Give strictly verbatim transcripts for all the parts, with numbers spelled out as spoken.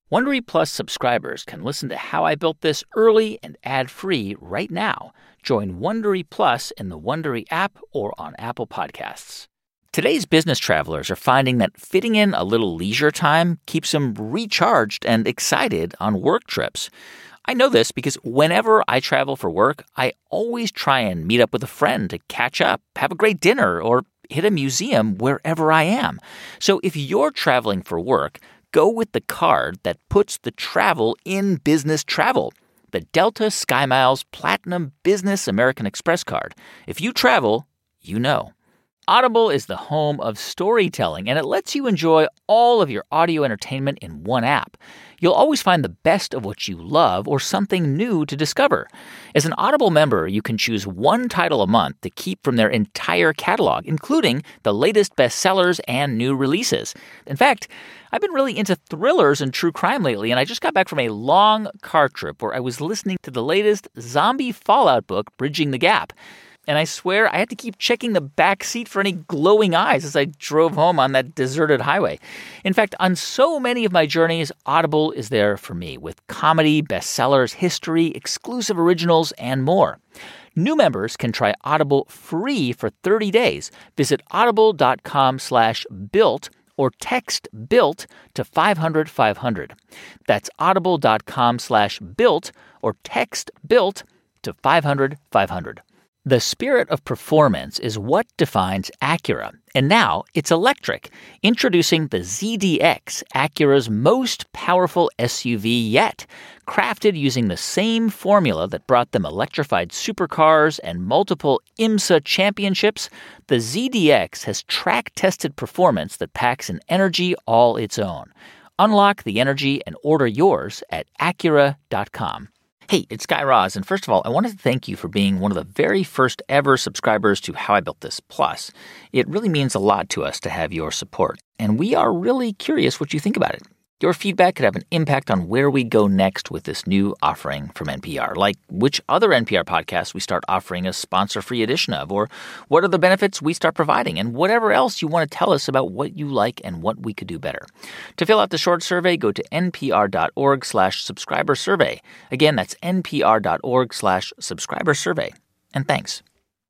Wondery Plus subscribers can listen to How I Built This early and ad-free right now. Join Wondery Plus in the Wondery app or on Apple Podcasts. Today's business travelers are finding that fitting in a little leisure time keeps them recharged and excited on work trips. I know this because whenever I travel for work, I always try and meet up with a friend to catch up, have a great dinner, or hit a museum wherever I am. So if you're traveling for work, go with the card that puts the travel in business travel. The Delta SkyMiles Platinum Business American Express card. If you travel, you know. Audible is the home of storytelling, and it lets you enjoy all of your audio entertainment in one app. You'll always find the best of what you love or something new to discover. As an Audible member, you can choose one title a month to keep from their entire catalog, including the latest bestsellers and new releases. In fact, I've been really into thrillers and true crime lately, and I just got back from a long car trip where I was listening to the latest zombie fallout book, Bridging the Gap. And I swear I had to keep checking the back seat for any glowing eyes as I drove home on that deserted highway. In fact, on so many of my journeys, Audible is there for me with comedy, bestsellers, history, exclusive originals, and more. New members can try Audible free for thirty days. Visit audible.com slash built or text BUILT to five hundred five hundred. That's audible.com slash built or text BUILT to five hundred five hundred. The spirit of performance is what defines Acura, and now it's electric. Introducing the Z D X, Acura's most powerful S U V yet. Crafted using the same formula that brought them electrified supercars and multiple IMSA championships, the Z D X has track-tested performance that packs an energy all its own. Unlock the energy and order yours at Acura dot com. Hey, it's Guy Raz, and first of all, I wanted to thank you for being one of the very first ever subscribers to How I Built This Plus. It really means a lot to us to have your support, and we are really curious what you think about it. Your feedback could have an impact on where we go next with this new offering from N P R, like which other N P R podcasts we start offering a sponsor-free edition of, or what are the benefits we start providing, and whatever else you want to tell us about what you like and what we could do better. To fill out the short survey, go to npr.org slash subscriber survey. Again, that's npr.org slash subscriber survey. And thanks.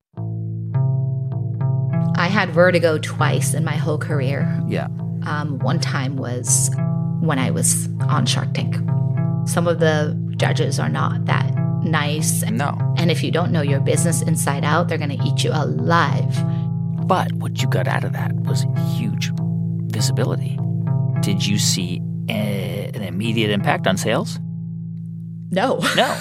I had vertigo twice in my whole career. Yeah. Um, one time was when I was on Shark Tank. Some of the judges are not that nice. No. And if you don't know your business inside out, they're going to eat you alive. But what you got out of that was huge visibility. Did you see a, an immediate impact on sales? No. No.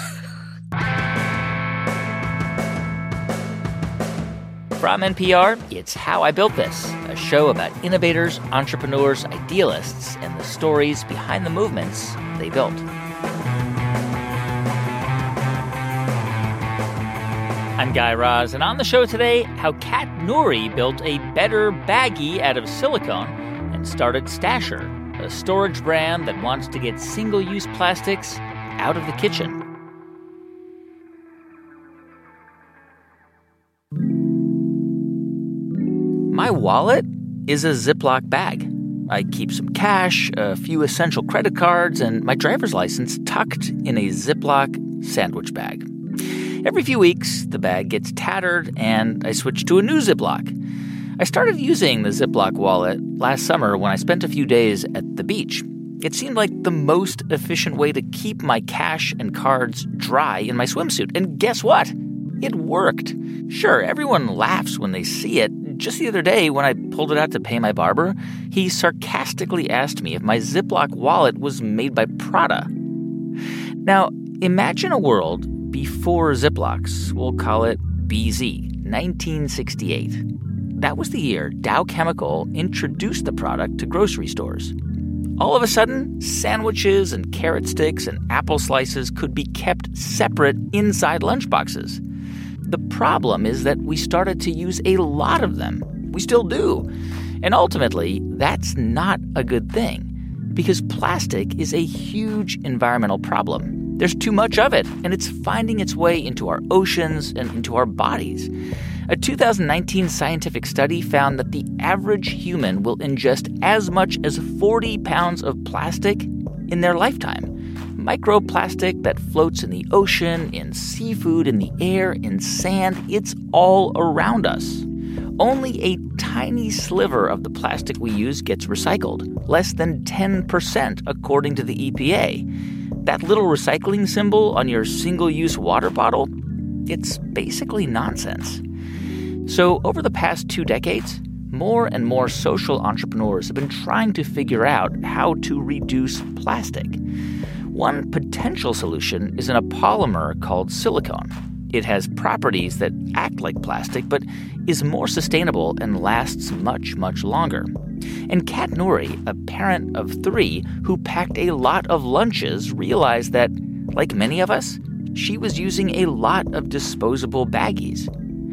From N P R, it's How I Built This, a show about innovators, entrepreneurs, idealists, and the stories behind the movements they built. I'm Guy Raz, and on the show today, how Kat Nouri built a better baggie out of silicone and started Stasher, a storage brand that wants to get single-use plastics out of the kitchen. My wallet is a Ziploc bag. I keep some cash, a few essential credit cards, and my driver's license tucked in a Ziploc sandwich bag. Every few weeks, the bag gets tattered, and I switch to a new Ziploc. I started using the Ziploc wallet last summer when I spent a few days at the beach. It seemed like the most efficient way to keep my cash and cards dry in my swimsuit. And guess what? It worked. Sure, everyone laughs when they see it. Just the other day, when I pulled it out to pay my barber, he sarcastically asked me if my Ziploc wallet was made by Prada. Now, imagine a world before Ziplocs. We'll call it B Z, nineteen sixty-eight. That was the year Dow Chemical introduced the product to grocery stores. All of a sudden, sandwiches and carrot sticks and apple slices could be kept separate inside lunchboxes. The problem is that we started to use a lot of them. We still do. And ultimately, that's not a good thing because plastic is a huge environmental problem. There's too much of it, and it's finding its way into our oceans and into our bodies. A two thousand nineteen scientific study found that the average human will ingest as much as forty pounds of plastic in their lifetime. Microplastic that floats in the ocean, in seafood, in the air, in sand, it's all around us. Only a tiny sliver of the plastic we use gets recycled, less than ten percent according to the E P A. That little recycling symbol on your single-use water bottle, it's basically nonsense. So over the past two decades, more and more social entrepreneurs have been trying to figure out how to reduce plastic. One potential solution is in a polymer called silicone. It has properties that act like plastic, but is more sustainable and lasts much, much longer. And Kat Nouri, a parent of three who packed a lot of lunches, realized that, like many of us, she was using a lot of disposable baggies.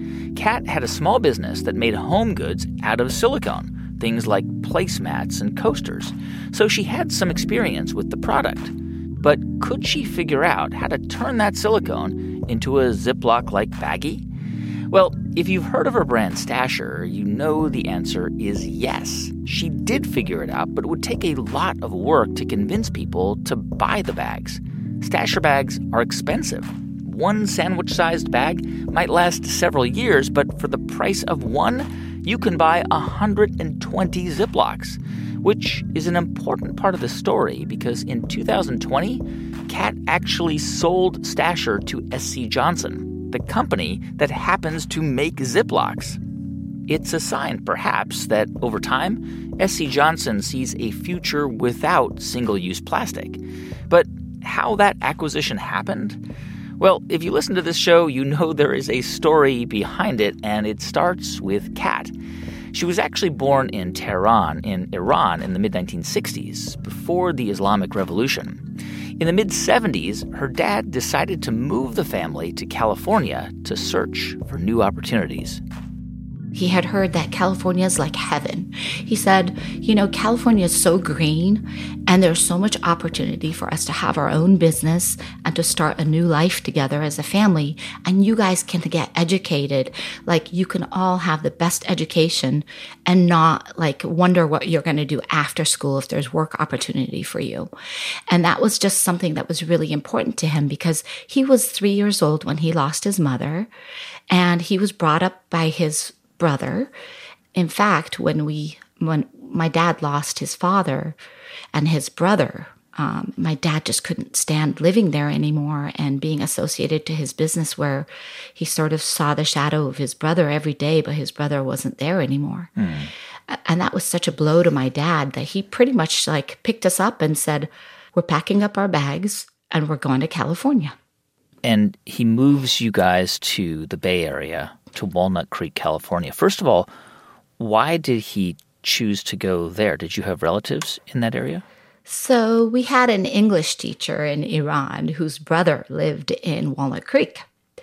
Kat had a small business that made home goods out of silicone, things like placemats and coasters, so she had some experience with the product. But could she figure out how to turn that silicone into a Ziploc-like baggie? Well, if you've heard of her brand Stasher, you know the answer is yes. She did figure it out, but it would take a lot of work to convince people to buy the bags. Stasher bags are expensive. One sandwich-sized bag might last several years, but for the price of one, you can buy one hundred twenty Ziplocs, which is an important part of the story because in two thousand twenty, Kat actually sold Stasher to S C Johnson, the company that happens to make Ziplocs. It's a sign, perhaps, that over time, S C Johnson sees a future without single-use plastic. But how that acquisition happened? Well, if you listen to this show, you know there is a story behind it, and it starts with Kat. She was actually born in Tehran, in Iran, in the mid nineteen sixties, before the Islamic Revolution. In the mid seventies, her dad decided to move the family to California to search for new opportunities. He had heard that California is like heaven. He said, you know, California is so green and there's so much opportunity for us to have our own business and to start a new life together as a family. And you guys can get educated. Like you can all have the best education and not like wonder what you're going to do after school if there's work opportunity for you. And that was just something that was really important to him because he was three years old when he lost his mother and he was brought up by his brother. In fact, when we, when my dad lost his father and his brother, um, my dad just couldn't stand living there anymore and being associated to his business where he sort of saw the shadow of his brother every day, but his brother wasn't there anymore. Mm. And that was such a blow to my dad that he pretty much like picked us up and said, we're packing up our bags and we're going to California. And he moves you guys to the Bay Area, to Walnut Creek, California. First of all, why did he choose to go there? Did you have relatives in that area? So we had an English teacher in Iran whose brother lived in Walnut Creek.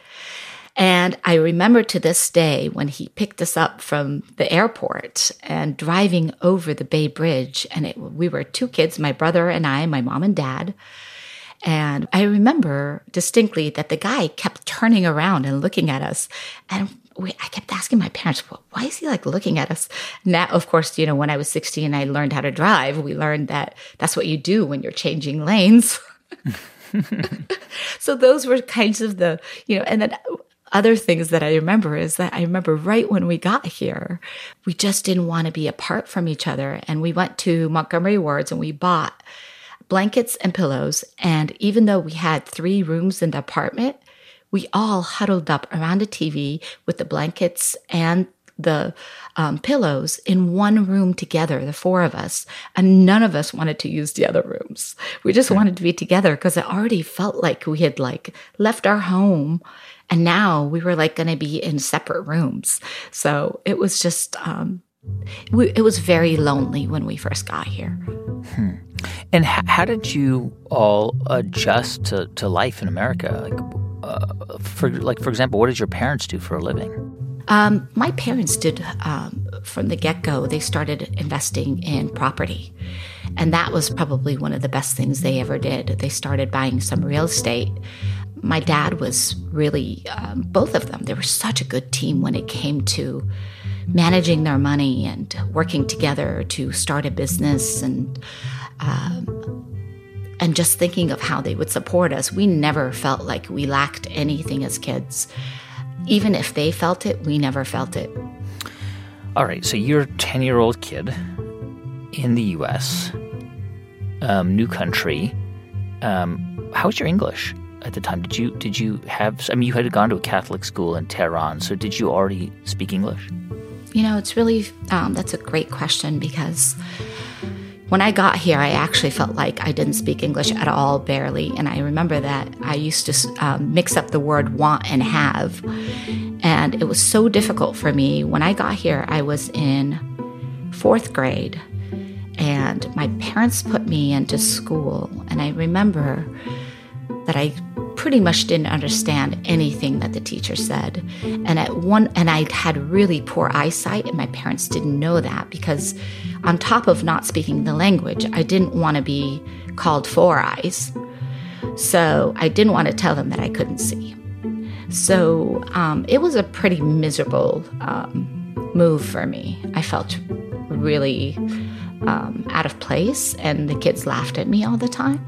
And I remember to this day when he picked us up from the airport and driving over the Bay Bridge. And it, we were two kids, my brother and I, my mom and dad. And I remember distinctly that the guy kept turning around and looking at us. And we, I kept asking my parents, well, why is he like looking at us? Now, of course, you know, when I was sixteen, I learned how to drive. We learned that that's what you do when you're changing lanes. So those were kinds of the, you know, and then other things that I remember is that I remember right when we got here, we just didn't want to be apart from each other. And we went to Montgomery Ward's and we bought blankets and pillows. And even though we had three rooms in the apartment, we all huddled up around a T V with the blankets and the um, pillows in one room together, the four of us. And none of us wanted to use the other rooms. We just wanted to be together because it already felt like we had like left our home. And now we were like going to be in separate rooms. So it was just, um, we, it was very lonely when we first got here. Hmm. And h- how did you all adjust to, to life in America? Like, uh, for like for example, what did your parents do for a living? Um, my parents did um, from the get-go. They started investing in property, and that was probably one of the best things they ever did. They started buying some real estate. My dad was really um, both of them. They were such a good team when it came to managing their money and working together to start a business and. Um, and just thinking of how they would support us, we never felt like we lacked anything as kids. Even if they felt it, we never felt it. All right, so you're a ten-year-old kid in the U S, um, new country. Um, how was your English at the time? Did you did you have? I mean, you had gone to a Catholic school in Tehran, so did you already speak English? You know, it's really um, that's a great question, because when I got here, I actually felt like I didn't speak English at all, barely. And I remember that I used to um, mix up the word want and have. And it was so difficult for me. When I got here, I was in fourth grade, and my parents put me into school. And I remember that I pretty much didn't understand anything that the teacher said. And at one, and I had really poor eyesight, and my parents didn't know that, because on top of not speaking the language, I didn't want to be called Four Eyes. So I didn't want to tell them that I couldn't see. So um, it was a pretty miserable um, move for me. I felt really um, out of place, and the kids laughed at me all the time.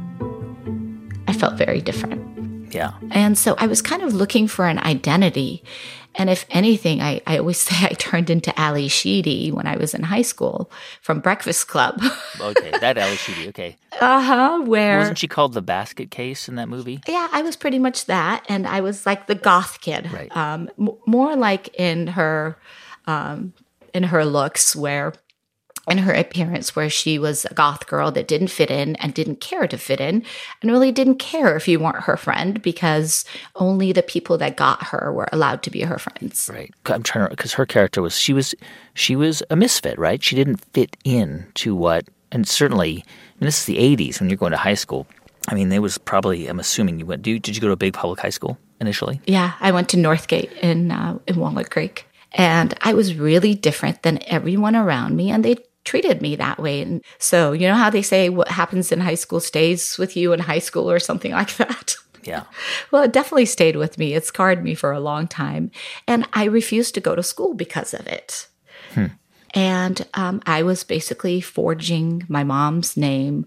I felt very different. Yeah. And so I was kind of looking for an identity. And if anything, I, I always say I turned into Ali Sheedy when I was in high school from Breakfast Club. Okay, that Ali Sheedy, okay. Uh-huh, where... Wasn't she called the basket case in that movie? Yeah, I was pretty much that. And I was like the goth kid. Right. Um, m- more like in her, um, in her looks, where... in her appearance, where she was a goth girl that didn't fit in and didn't care to fit in, and really didn't care if you weren't her friend, because only the people that got her were allowed to be her friends. Right. I'm trying to, because her character was, she was, she was a misfit, right? She didn't fit in to what, and certainly, I mean, this is the eighties when you're going to high school. I mean, there was probably, I'm assuming you went, did you go to a big public high school initially? Yeah, I went to Northgate in, uh, in Walnut Creek, and I was really different than everyone around me, and they treated me that way. And so, you know how they say what happens in high school stays with you in high school, or something like that? Yeah. Well, it definitely stayed with me. It scarred me for a long time. And I refused to go to school because of it. Hmm. And um, I was basically forging my mom's name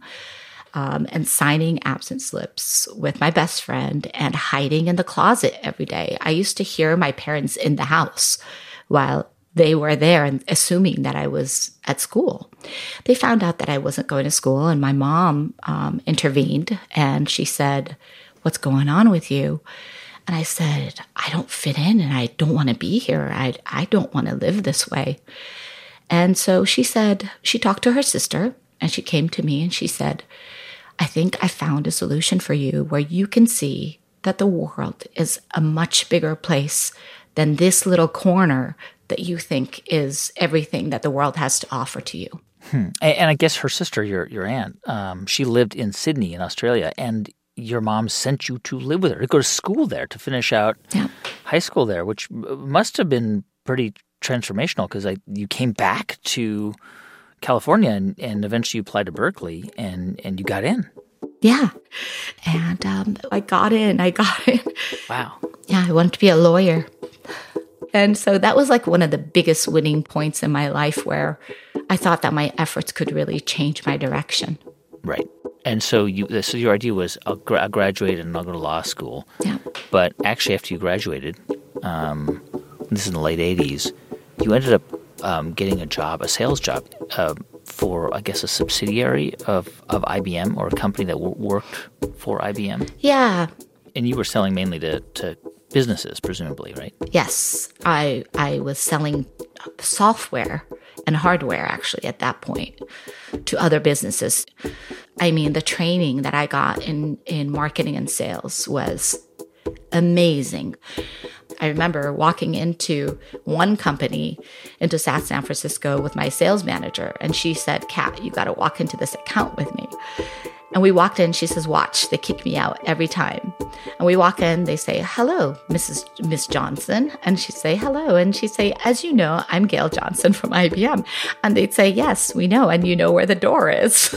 um, and signing absence slips with my best friend and hiding in the closet every day. I used to hear my parents in the house while they were there and assuming that I was at school. They found out that I wasn't going to school, and my mom um, intervened, and she said, "What's going on with you?" And I said, "I don't fit in, and I don't want to be here. I, I don't want to live this way." And so she said, she talked to her sister, and she came to me and she said, "I think I found a solution for you where you can see that the world is a much bigger place than this little corner that you think is everything that the world has to offer to you." Hmm. And, and I guess her sister, your your aunt, um, she lived in Sydney in Australia, and your mom sent you to live with her, to go to school there, to finish out yeah. high school there, which must have been pretty transformational, because you came back to California and, and eventually you applied to Berkeley, and, and you got in. Yeah. And um, I got in. I got in. Wow. Yeah, I wanted to be a lawyer. And so that was like one of the biggest winning points in my life, where I thought that my efforts could really change my direction. Right. And so you, so your idea was, I'll, gra- I'll graduate and I'll go to law school. Yeah. But actually, after you graduated, um, this is in the late eighties, you ended up um, getting a job, a sales job, uh, for, I guess, a subsidiary of, of I B M, or a company that w- worked for I B M. Yeah. And you were selling mainly to, to businesses, presumably, right? Yes. I I was selling software and hardware, actually, at that point, to other businesses. I mean, the training that I got in, in marketing and sales was amazing. I remember walking into one company, into South San Francisco, with my sales manager, and she said, "Kat, you got to walk into this account with me." And we walked in, she says, "Watch, they kick me out every time." And we walk in, they say, "Hello, Missus Miss Johnson." And she'd say, "Hello." And she'd say, "As you know, I'm Gail Johnson from I B M." And they'd say, "Yes, we know, and you know where the door is."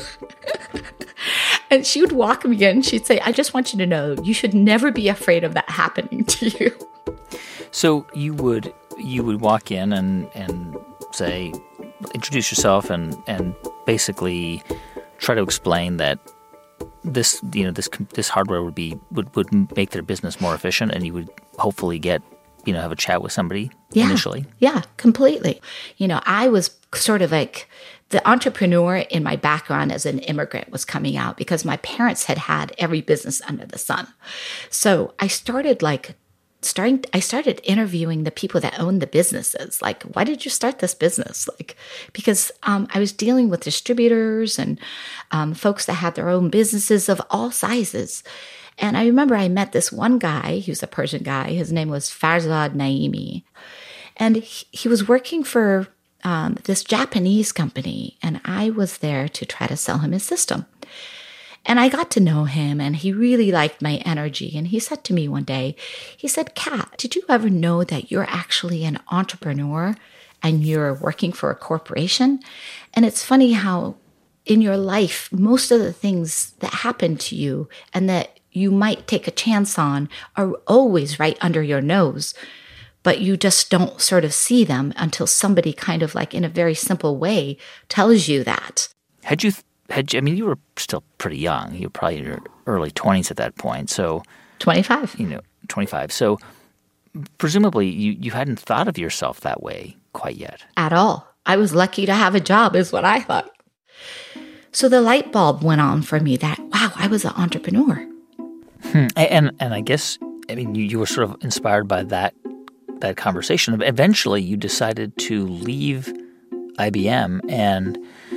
And she would walk me in, she'd say, "I just want you to know, you should never be afraid of that happening to you." So you would you would walk in and, and say, introduce yourself and, and basically try to explain that this you know this this hardware would be would, would make their business more efficient, and you would hopefully get you know have a chat with somebody yeah. initially. Yeah, completely. You know, I was sort of like the entrepreneur in my background as an immigrant was coming out because my parents had had every business under the sun. So I started like starting, I started interviewing the people that owned the businesses. Like, why did you start this business? Like, because um, I was dealing with distributors and um, folks that had their own businesses of all sizes. And I remember I met this one guy, he was a Persian guy. His name was Farzad Naimi. And he, he was working for Um, this Japanese company, and I was there to try to sell him his system. And I got to know him, and he really liked my energy. And he said to me one day, he said, Kat, did you ever know that you're actually an entrepreneur and you're working for a corporation? And it's funny how in your life, most of the things that happen to you and that you might take a chance on are always right under your nose. But you just don't sort of see them until somebody kind of like in a very simple way tells you that. Had you, had you, I mean, you were still pretty young. You were probably in your early twenties at that point. So twenty-five. You know, twenty-five. So presumably you, you hadn't thought of yourself that way quite yet. At all. I was lucky to have a job is what I thought. So the light bulb went on for me that, wow, I was an entrepreneur. Hmm. And, and I guess, I mean, you, you were sort of inspired by that that conversation. Eventually, you decided to leave I B M, and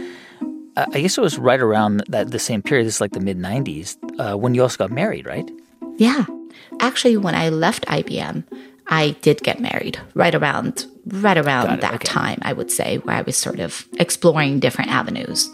I guess it was right around that the same period, this is like the mid nineties, uh, when you also got married, right? Yeah. Actually, when I left I B M, I did get married right around right around that okay. time, I would say, where I was sort of exploring different avenues.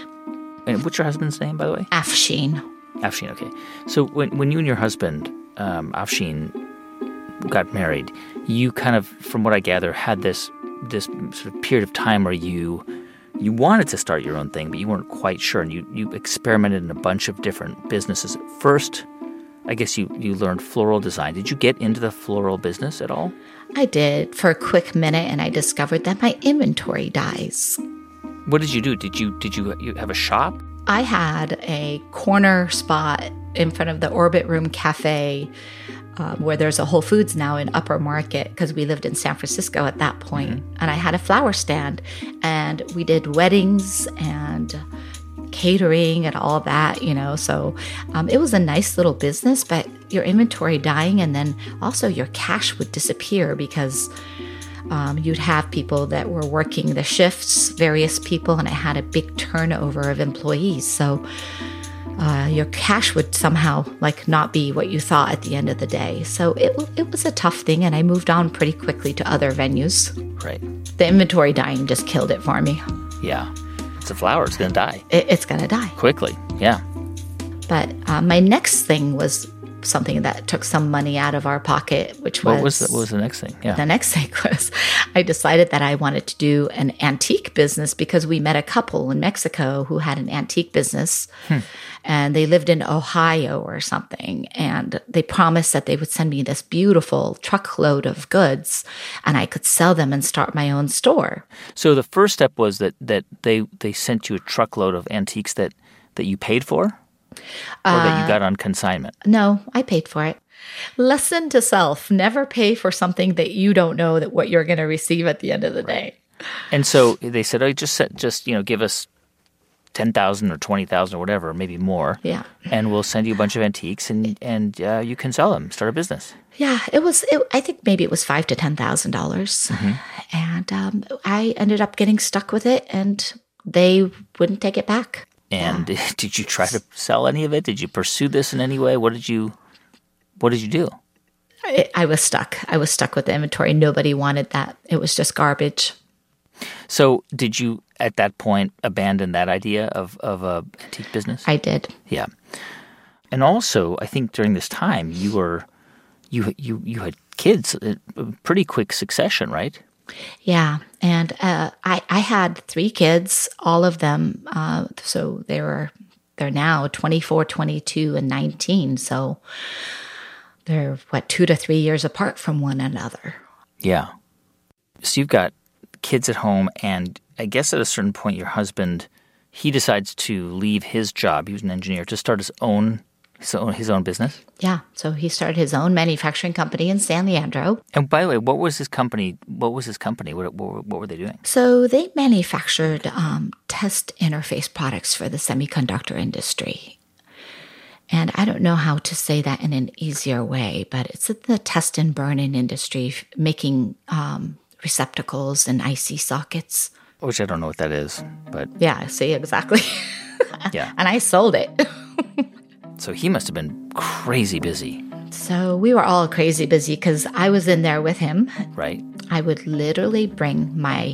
And what's your husband's name, by the way? Afshin. Afshin, okay. So when when you and your husband, um, Afshin, got married, you kind of, from what I gather, had this this sort of period of time where you you wanted to start your own thing, but you weren't quite sure, and you, you experimented in a bunch of different businesses. First, I guess you, you learned floral design. Did you get into the floral business at all? I did for a quick minute, and I discovered that my inventory dies. What did you do? Did you did you, you have a shop? I had a corner spot in front of the Orbit Room Cafe, Um, where there's a Whole Foods now in Upper Market, because we lived in San Francisco at that point. Mm-hmm. And I had a flower stand, and we did weddings and catering and all that, you know. So um, it was a nice little business, but your inventory dying, and then also your cash would disappear because um, you'd have people that were working the shifts, various people, and it had a big turnover of employees. So Uh, your cash would somehow like not be what you thought at the end of the day. So it it was a tough thing, and I moved on pretty quickly to other venues. Right. The inventory dying just killed it for me. Yeah. It's a flower. It's going to die. It, it's going to die. Quickly. Yeah. But uh, my next thing was something that took some money out of our pocket, which was... What was the, what was the next thing? Yeah. The next thing was I decided that I wanted to do an antique business because we met a couple in Mexico who had an antique business. Hmm. And they lived in Ohio or something. And they promised that they would send me this beautiful truckload of goods, and I could sell them and start my own store. So the first step was that, that they, they sent you a truckload of antiques that, that you paid for? Or uh, that you got on consignment? No, I paid for it. Lesson to self: never pay for something that you don't know that what you're going to receive at the end of the day. And so they said, "Oh, just just you know, give us ten thousand or twenty thousand or whatever, maybe more. Yeah, and we'll send you a bunch of antiques, and and uh, you can sell them, start a business." Yeah, it was. It, I think maybe it was five to ten thousand mm-hmm. dollars, and um, I ended up getting stuck with it, and they wouldn't take it back. And yeah. Did you try to sell any of it? Did you pursue this in any way? What did you What did you do? I, I was stuck. I was stuck with the inventory. Nobody wanted that. It was just garbage. So did you, at that point, abandon that idea of, of a antique business? I did. Yeah. And also, I think during this time, you were you you you had kids, a pretty quick succession, right? Yeah, and uh, I I had three kids, all of them. Uh, so they were they're now twenty-four, twenty-two, and nineteen. So they're what two to three years apart from one another. Yeah. So you've got kids at home, and I guess at a certain point, your husband he decides to leave his job. He was an engineer to start his own his own, his own business. Yeah. So he started his own manufacturing company in San Leandro. And by the way, what was his company? What was his company? What, what, what were they doing? So they manufactured um, test interface products for the semiconductor industry. And I don't know how to say that in an easier way, but it's in the test and burn-in industry, making um, receptacles and I C sockets. Which I don't know what that is, but... Yeah, see, exactly. Yeah. And I sold it. So he must have been crazy busy. So we were all crazy busy because I was in there with him. Right. I would literally bring my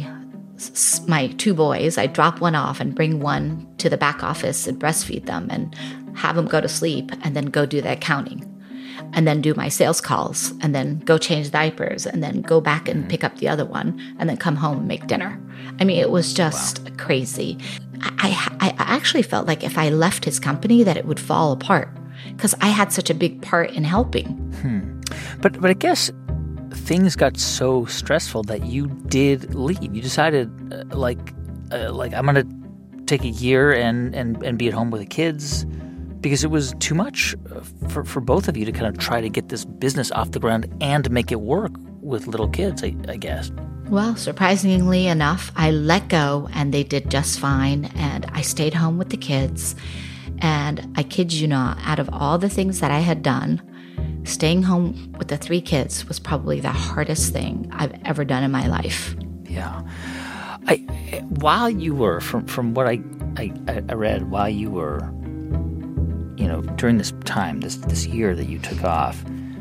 my two boys. I'd drop one off and bring one to the back office and breastfeed them and have them go to sleep and then go do the accounting and then do my sales calls and then go change diapers and then go back and pick up the other one and then come home and make dinner. I mean, it was just wow. crazy. I, I, I actually felt like if I left his company that it would fall apart because I had such a big part in helping. Hmm. But but I guess things got so stressful that you did leave. You decided uh, like uh, like I'm going to take a year and, and, and be at home with the kids because it was too much for, for both of you to kind of try to get this business off the ground and make it work with little kids, I, I guess. Well, surprisingly enough, I let go and they did just fine. And I stayed home with the kids. And I kid you not, out of all the things that I had done, staying home with the three kids was probably the hardest thing I've ever done in my life. Yeah. I while you were, from, from what I, I, I read, while you were, you know, during this time, this, this year that you took off,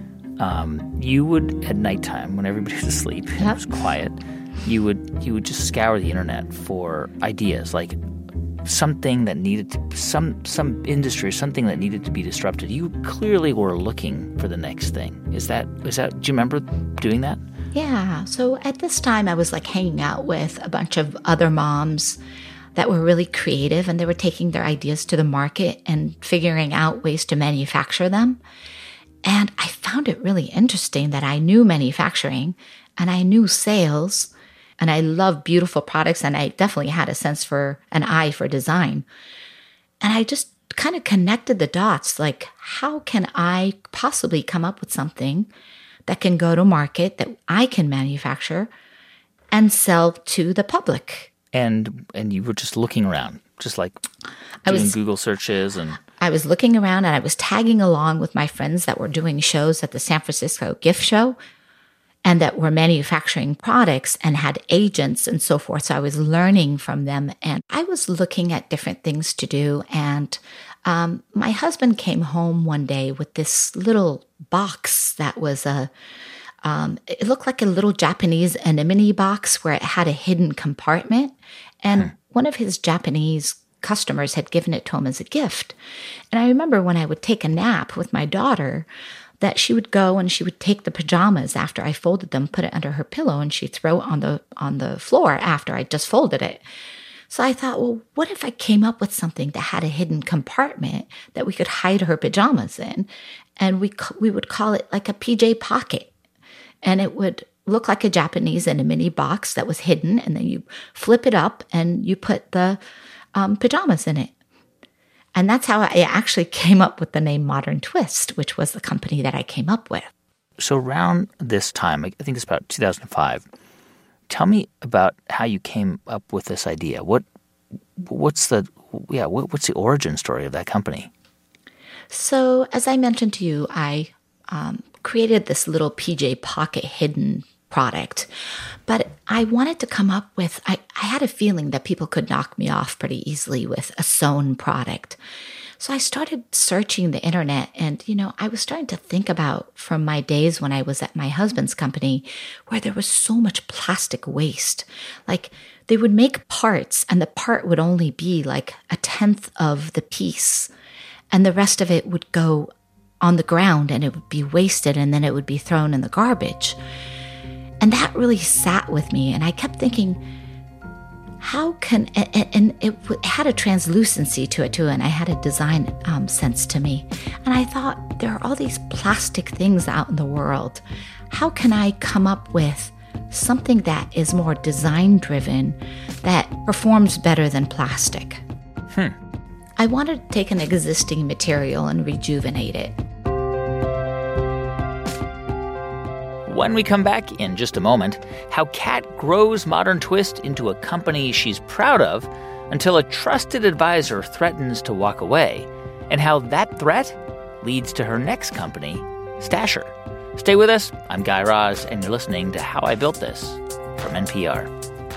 Um, you would, at nighttime, when everybody was asleep and yep. it was quiet, you would you would just scour the internet for ideas, like something that needed to, some some industry, something that needed to be disrupted. You clearly were looking for the next thing. Is that is that? Do you remember doing that? Yeah. So at this time, I was like hanging out with a bunch of other moms that were really creative, and they were taking their ideas to the market and figuring out ways to manufacture them. And I found it really interesting that I knew manufacturing and I knew sales and I love beautiful products and I definitely had a sense for an eye for design. And I just kind of connected the dots, like how can I possibly come up with something that can go to market, that I can manufacture and sell to the public? And and you were just looking around, just like I doing was, Google searches and... I was looking around and I was tagging along with my friends that were doing shows at the San Francisco Gift Show and that were manufacturing products and had agents and so forth. So I was learning from them and I was looking at different things to do. And um, my husband came home one day with this little box that was a, um, it looked like a little Japanese anemone box where it had a hidden compartment. And hmm. one of his Japanese customers had given it to him as a gift. And I remember when I would take a nap with my daughter that she would go and she would take the pajamas after I folded them, put it under her pillow, and she'd throw it on the on the floor after I just folded it. So I thought, well, what if I came up with something that had a hidden compartment that we could hide her pajamas in? And we we would call it like a P J pocket. And it would look like a Japanese anemone box that was hidden. And then you flip it up and you put the Um, pajamas in it. And that's how I actually came up with the name Modern Twist, which was the company that I came up with. So around this time, I think it's about two thousand five, tell me about how you came up with this idea. What, what's the, yeah, what, what's the origin story of that company? So as I mentioned to you, I um, created this little P J pocket hidden product. But I wanted to come up with, I, I had a feeling that people could knock me off pretty easily with a sewn product. So I started searching the internet and, you know, I was starting to think about from my days when I was at my husband's company where there was so much plastic waste. Like they would make parts and the part would only be like a tenth of the piece and the rest of it would go on the ground and it would be wasted and then it would be thrown in the garbage. And that really sat with me. And I kept thinking, how can, and, and it had a translucency to it too. And I had a design um, sense to me. And I thought, there are all these plastic things out in the world. How can I come up with something that is more design driven, that performs better than plastic? Hmm. I wanted to take an existing material and rejuvenate it. When we come back in just a moment, how Kat grows Modern Twist into a company she's proud of until a trusted advisor threatens to walk away, and how that threat leads to her next company, Stasher. Stay with us. I'm Guy Raz, and you're listening to How I Built This from N P R.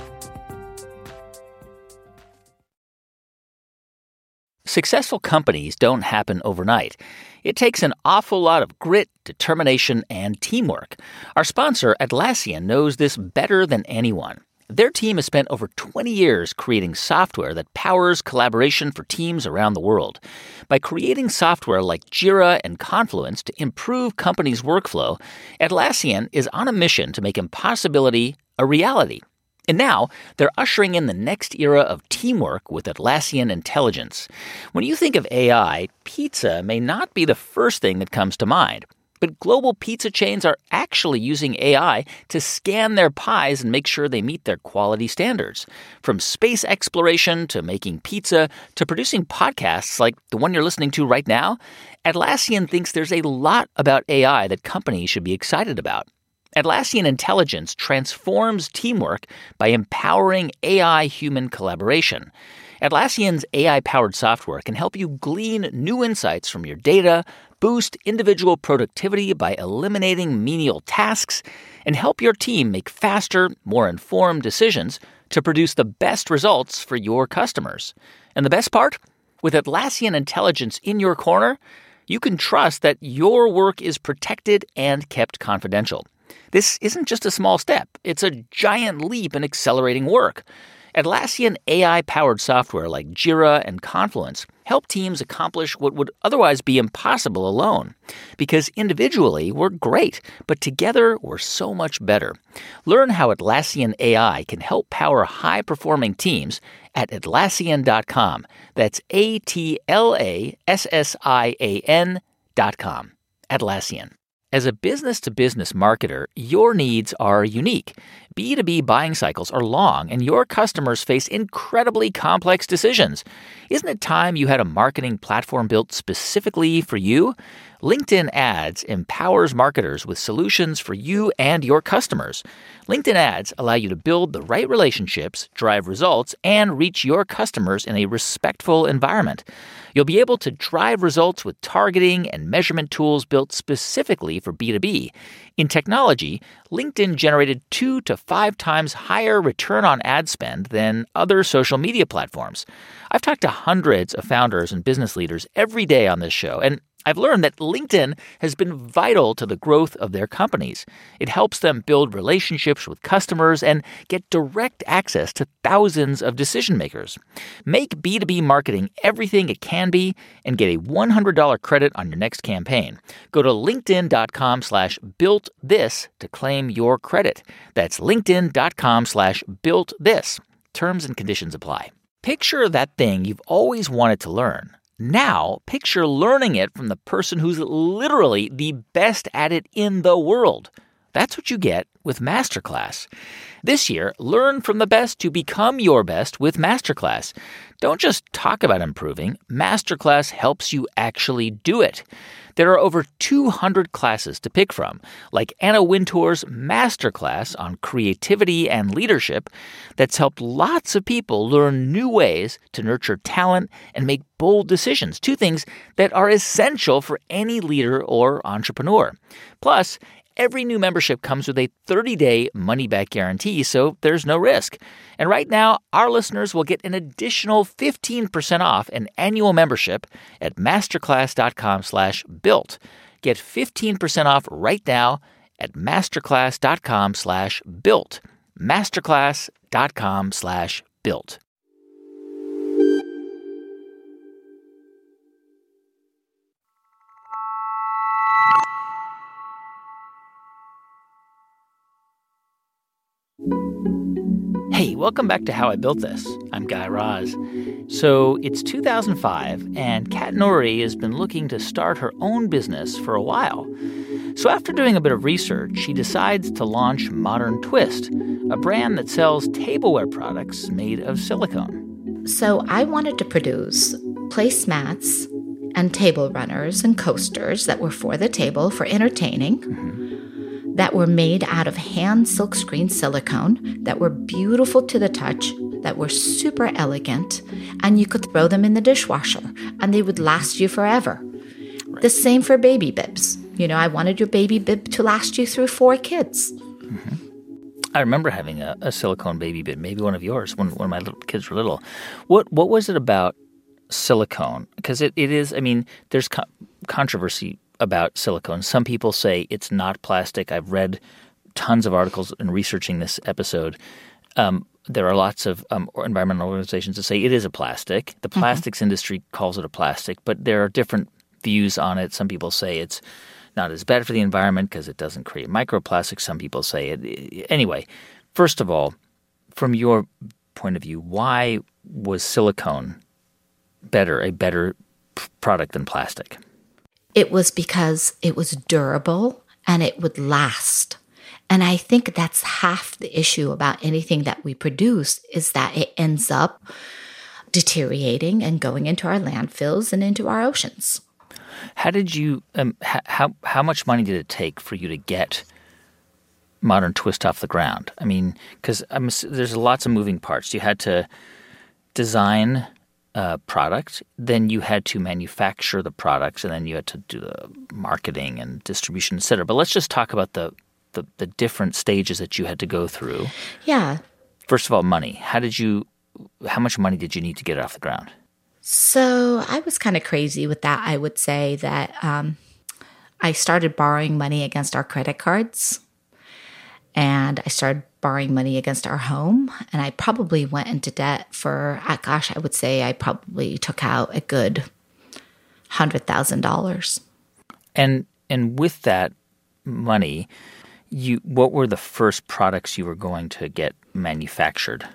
Successful companies don't happen overnight. It takes an awful lot of grit, determination, and teamwork. Our sponsor, Atlassian, knows this better than anyone. Their team has spent over twenty years creating software that powers collaboration for teams around the world. By creating software like Jira and Confluence to improve companies' workflow, Atlassian is on a mission to make impossibility a reality. And now, they're ushering in the next era of teamwork with Atlassian Intelligence. When you think of A I, pizza may not be the first thing that comes to mind. But global pizza chains are actually using A I to scan their pies and make sure they meet their quality standards. From space exploration to making pizza to producing podcasts like the one you're listening to right now, Atlassian thinks there's a lot about A I that companies should be excited about. Atlassian Intelligence transforms teamwork by empowering A I-human collaboration. Atlassian's A I-powered software can help you glean new insights from your data, boost individual productivity by eliminating menial tasks, and help your team make faster, more informed decisions to produce the best results for your customers. And the best part? With Atlassian Intelligence in your corner, you can trust that your work is protected and kept confidential. This isn't just a small step. It's a giant leap in accelerating work. Atlassian A I-powered software like Jira and Confluence help teams accomplish what would otherwise be impossible alone. Because individually, we're great, but together, we're so much better. Learn how Atlassian A I can help power high-performing teams at Atlassian dot com. That's A T L A S S I A N dot com. Atlassian. As a business-to-business marketer, your needs are unique. B two B buying cycles are long, and your customers face incredibly complex decisions. Isn't it time you had a marketing platform built specifically for you? LinkedIn Ads empowers marketers with solutions for you and your customers. LinkedIn Ads allow you to build the right relationships, drive results, and reach your customers in a respectful environment. You'll be able to drive results with targeting and measurement tools built specifically for B two B. In technology, LinkedIn generated two to five times higher return on ad spend than other social media platforms. I've talked to hundreds of founders and business leaders every day on this show, and I've learned that LinkedIn has been vital to the growth of their companies. It helps them build relationships with customers and get direct access to thousands of decision makers. Make B two B marketing everything it can be and get a one hundred dollars credit on your next campaign. Go to linkedin.com slash built this to claim your credit. That's linkedin.com slash built this. Terms and conditions apply. Picture that thing you've always wanted to learn. Now, picture learning it from the person who's literally the best at it in the world. That's what you get with Masterclass. This year, learn from the best to become your best with Masterclass. Don't just talk about improving. Masterclass helps you actually do it. There are over two hundred classes to pick from, like Anna Wintour's Masterclass on creativity and leadership that's helped lots of people learn new ways to nurture talent and make bold decisions, two things that are essential for any leader or entrepreneur. Plus, every new membership comes with a thirty-day money-back guarantee, so there's no risk. And right now, our listeners will get an additional fifteen percent off an annual membership at masterclass.com slash built. Get fifteen percent off right now at masterclass.com slash built. masterclass.com slash built. Hey, welcome back to How I Built This. I'm Guy Raz. So it's two thousand five, and Kat Nouri has been looking to start her own business for a while. So after doing a bit of research, she decides to launch Modern Twist, a brand that sells tableware products made of silicone. So I wanted to produce placemats and table runners and coasters that were for the table for entertaining, mm-hmm. that were made out of hand silkscreen silicone, that were beautiful to the touch, that were super elegant, and you could throw them in the dishwasher and they would last you forever. Right. The same for baby bibs. You know, I wanted your baby bib to last you through four kids. Mm-hmm. I remember having a, a silicone baby bib, maybe one of yours, when, when my little kids were little. What what was it about silicone? Because it, it is, I mean, there's co- controversy about silicone. Some people say it's not plastic. I've read tons of articles in researching this episode. Um, there are lots of um, environmental organizations that say it is a plastic. The plastics mm-hmm. industry calls it a plastic, but there are different views on it. Some people say it's not as bad for the environment because it doesn't create microplastics. Some people say it. Anyway, first of all, from your point of view, why was silicone better, a better p- product than plastic? It was because it was durable and it would last. And I think that's half the issue about anything that we produce is that it ends up deteriorating and going into our landfills and into our oceans. How did you um, – how how much money did it take for you to get Modern Twist off the ground? I mean, because there's lots of moving parts. You had to design a product, then you had to manufacture the products, and then you had to do the marketing and distribution, et cetera. But let's just talk about the, the, the different stages that you had to go through. Yeah. First of all, money. How did you – how much money did you need to get it off the ground? So I was kind of crazy with that. I would say that um, I started borrowing money against our credit cards, and I started borrowing money against our home, and I probably went into debt for, gosh, I would say I probably took out a good one hundred thousand dollars. And and with that money, you what were the first products you were going to get manufactured?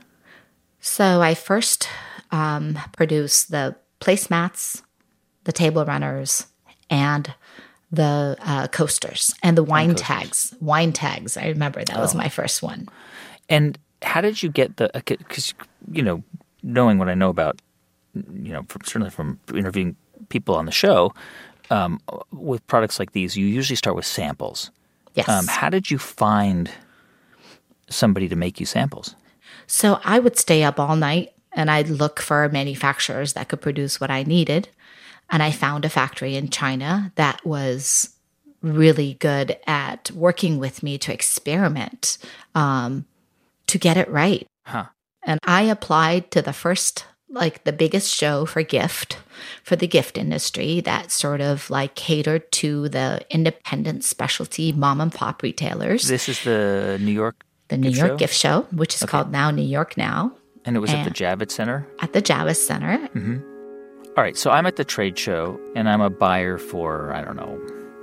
So I first um, produced the placemats, the table runners, and the uh, coasters, and the wine and tags. Wine tags, I remember that oh. was my first one. And how did you get the – because, you know, knowing what I know about, you know, from, certainly from interviewing people on the show, um, with products like these, you usually start with samples. Yes. Um, how did you find somebody to make you samples? So I would stay up all night and I'd look for manufacturers that could produce what I needed. And I found a factory in China that was really good at working with me to experiment, um, to get it right. Huh. And I applied to the first, like the biggest show for gift, for the gift industry that sort of like catered to the independent specialty mom and pop retailers. This is the New York The New gift York show? Gift Show, which is okay. called now New York Now. And it was and at the Javits Center? At the Javits Center. Mm-hmm. All right, so I'm at the trade show, and I'm a buyer for, I don't know,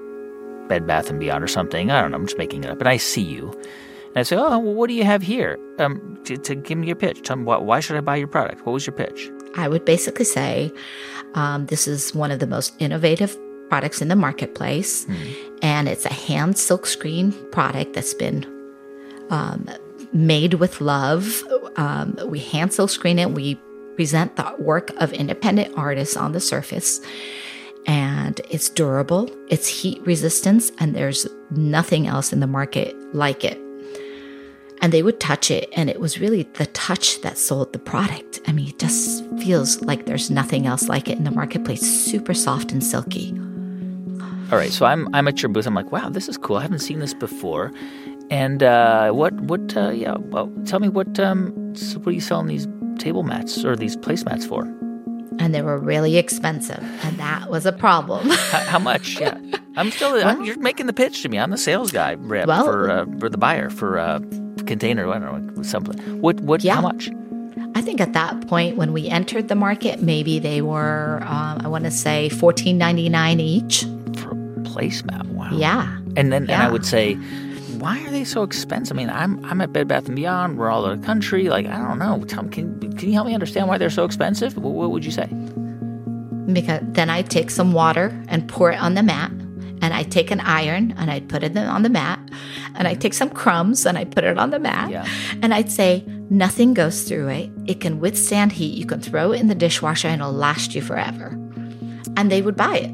Bed Bath and Beyond or something. I don't know, I'm just making it up. And I see you, and I say, oh, well, what do you have here? Um, to, to give me your pitch. Tell me, why, why should I buy your product? What was your pitch? I would basically say um, this is one of the most innovative products in the marketplace, mm-hmm. and it's a hand silkscreen product that's been um, made with love. Um, we hand silkscreen it. We present the work of independent artists on the surface, and it's durable, it's heat resistant, and there's nothing else in the market like it. And they would touch it, and it was really the touch that sold the product. I mean, it just feels like there's nothing else like it in the marketplace. Super soft and silky. All right, so I'm I'm at your booth. I'm like, wow, this is cool. I haven't seen this before. And uh, what what uh, yeah, well, tell me what um what are you selling these table mats or these placemats for? And they were really expensive, and that was a problem. how, how much? Yeah, I'm still. Well, I'm, you're making the pitch to me. I'm the sales guy rep well, for uh, for the buyer for uh, container. I don't know something. What what? Yeah. How much? I think at that point when we entered the market, maybe they were um, I want to say fourteen ninety-nine each for a placemat. Wow. Yeah. And then yeah. and I would say, why are they so expensive? I mean, I'm I'm at Bed Bath and Beyond. We're all over the country. Like, I don't know. Tom, can can you help me understand why they're so expensive? What, what would you say? Because then I'd take some water and pour it on the mat, and I'd take an iron and I'd put it on the mat, and I'd take some crumbs and I'd put it on the mat, yeah. and I'd say, Nothing goes through it. It can withstand heat. You can throw it in the dishwasher and it'll last you forever. And they would buy it.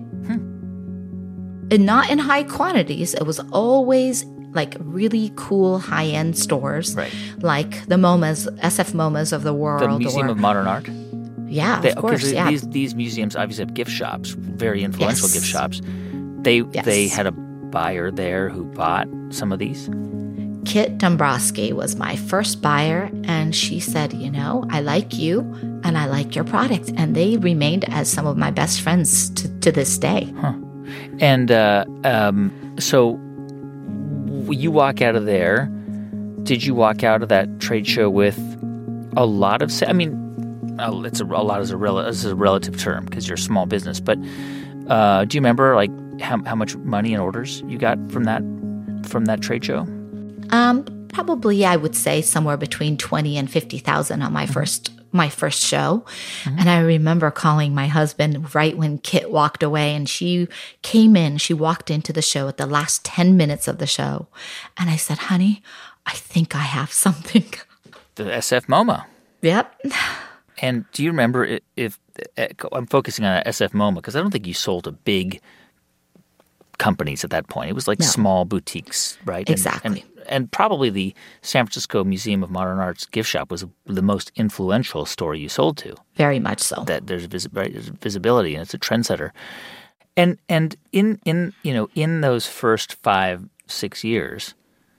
Hmm. And not in high quantities. It was always like really cool high-end stores, right. like the MoMAs, S F MoMAs of the world. The Museum or, of Modern Art? Yeah, they, of course, these, yeah. These, these museums obviously have gift shops, very influential Yes. gift shops. They Yes. they had a buyer there who bought some of these? Kit Dombrowski was my first buyer, and she said, you know, I like you and I like your product. And they remained as some of my best friends to, to this day. Huh. And uh, um, so you walk out of there. Did you walk out of that trade show with a lot of sa- I mean, it's a, a lot is a, rel- is a relative term because you're a small business. But uh, do you remember like how, how much money and orders you got from that from that trade show? Um, probably I would say somewhere between twenty and fifty thousand on my mm-hmm. first my first show. Mm-hmm. And I remember calling my husband right when Kit walked away, and she came in, she walked into the show at the last ten minutes of the show. And I said, honey, I think I have something. The S F MoMA. Yep. And do you remember if, if I'm focusing on S F MoMA because I don't think you sold to big companies at that point. It was like no. small boutiques, right? Exactly. And, and, and probably the San Francisco Museum of Modern Art's gift shop was the most influential store you sold to. Very much so. That there's, vis- right, there's visibility, and it's a trendsetter. And and in in you know in those first five six years,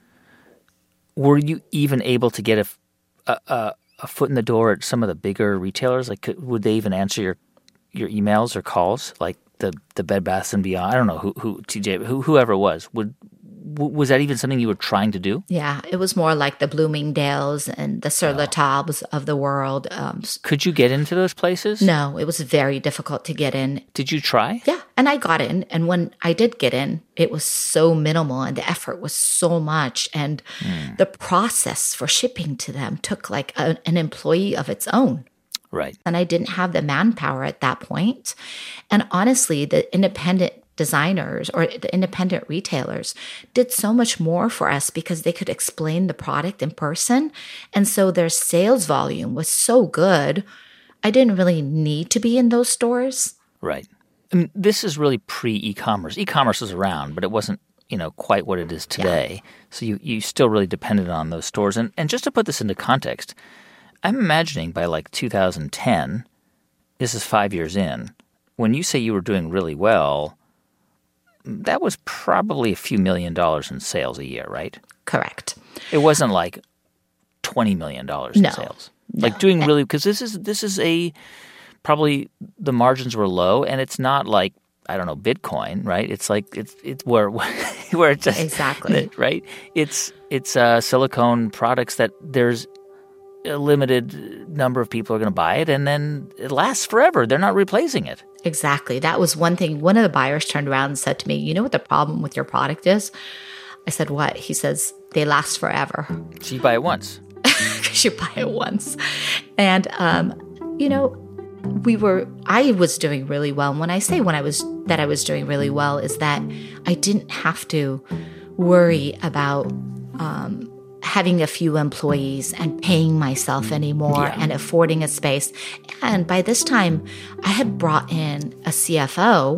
were you even able to get a a, a foot in the door at some of the bigger retailers? Like, could, would they even answer your your emails or calls? Like the the Bed Bath and Beyond. I don't know who who T J who, whoever it was. Would was that even something you were trying to do? Yeah, it was more like the Bloomingdale's and the Sur La Tables of the world. Um, Could you get into those places? No, it was very difficult to get in. Did you try? Yeah, and I got in. And when I did get in, it was so minimal and the effort was so much. And mm. the process for shipping to them took like a, an employee of its own. Right. And I didn't have the manpower at that point. And honestly, the independent designers or the independent retailers did so much more for us because they could explain the product in person. And so their sales volume was so good. I didn't really need to be in those stores. Right. I mean, this is really pre-e-commerce. E-commerce was around, but it wasn't, you know, quite what it is today. Yeah. So you, you still really depended on those stores. And, and just to put this into context, I'm imagining by like two thousand ten, this is five years in, when you say you were doing really well, that was probably a few million dollars in sales a year, right? Correct. It wasn't like twenty million dollars no, in sales. No. Like doing really – because this is this is a – probably the margins were low, and it's not like, I don't know, Bitcoin, right? It's like it's it's where where it's just – Exactly. Right? It's, it's uh, silicone products that there's – a limited number of people are going to buy it, and then it lasts forever. They're not replacing it. Exactly. That was one thing. One of the buyers turned around and said to me, you know what the problem with your product is? I said, what? He says, they last forever. So you buy it once. Because you buy it once. And, um, you know, we were, I was doing really well. And when I say when I was, that I was doing really well is that I didn't have to worry about, um, having a few employees and paying myself anymore yeah. and affording a space. And by this time, I had brought in a C F O,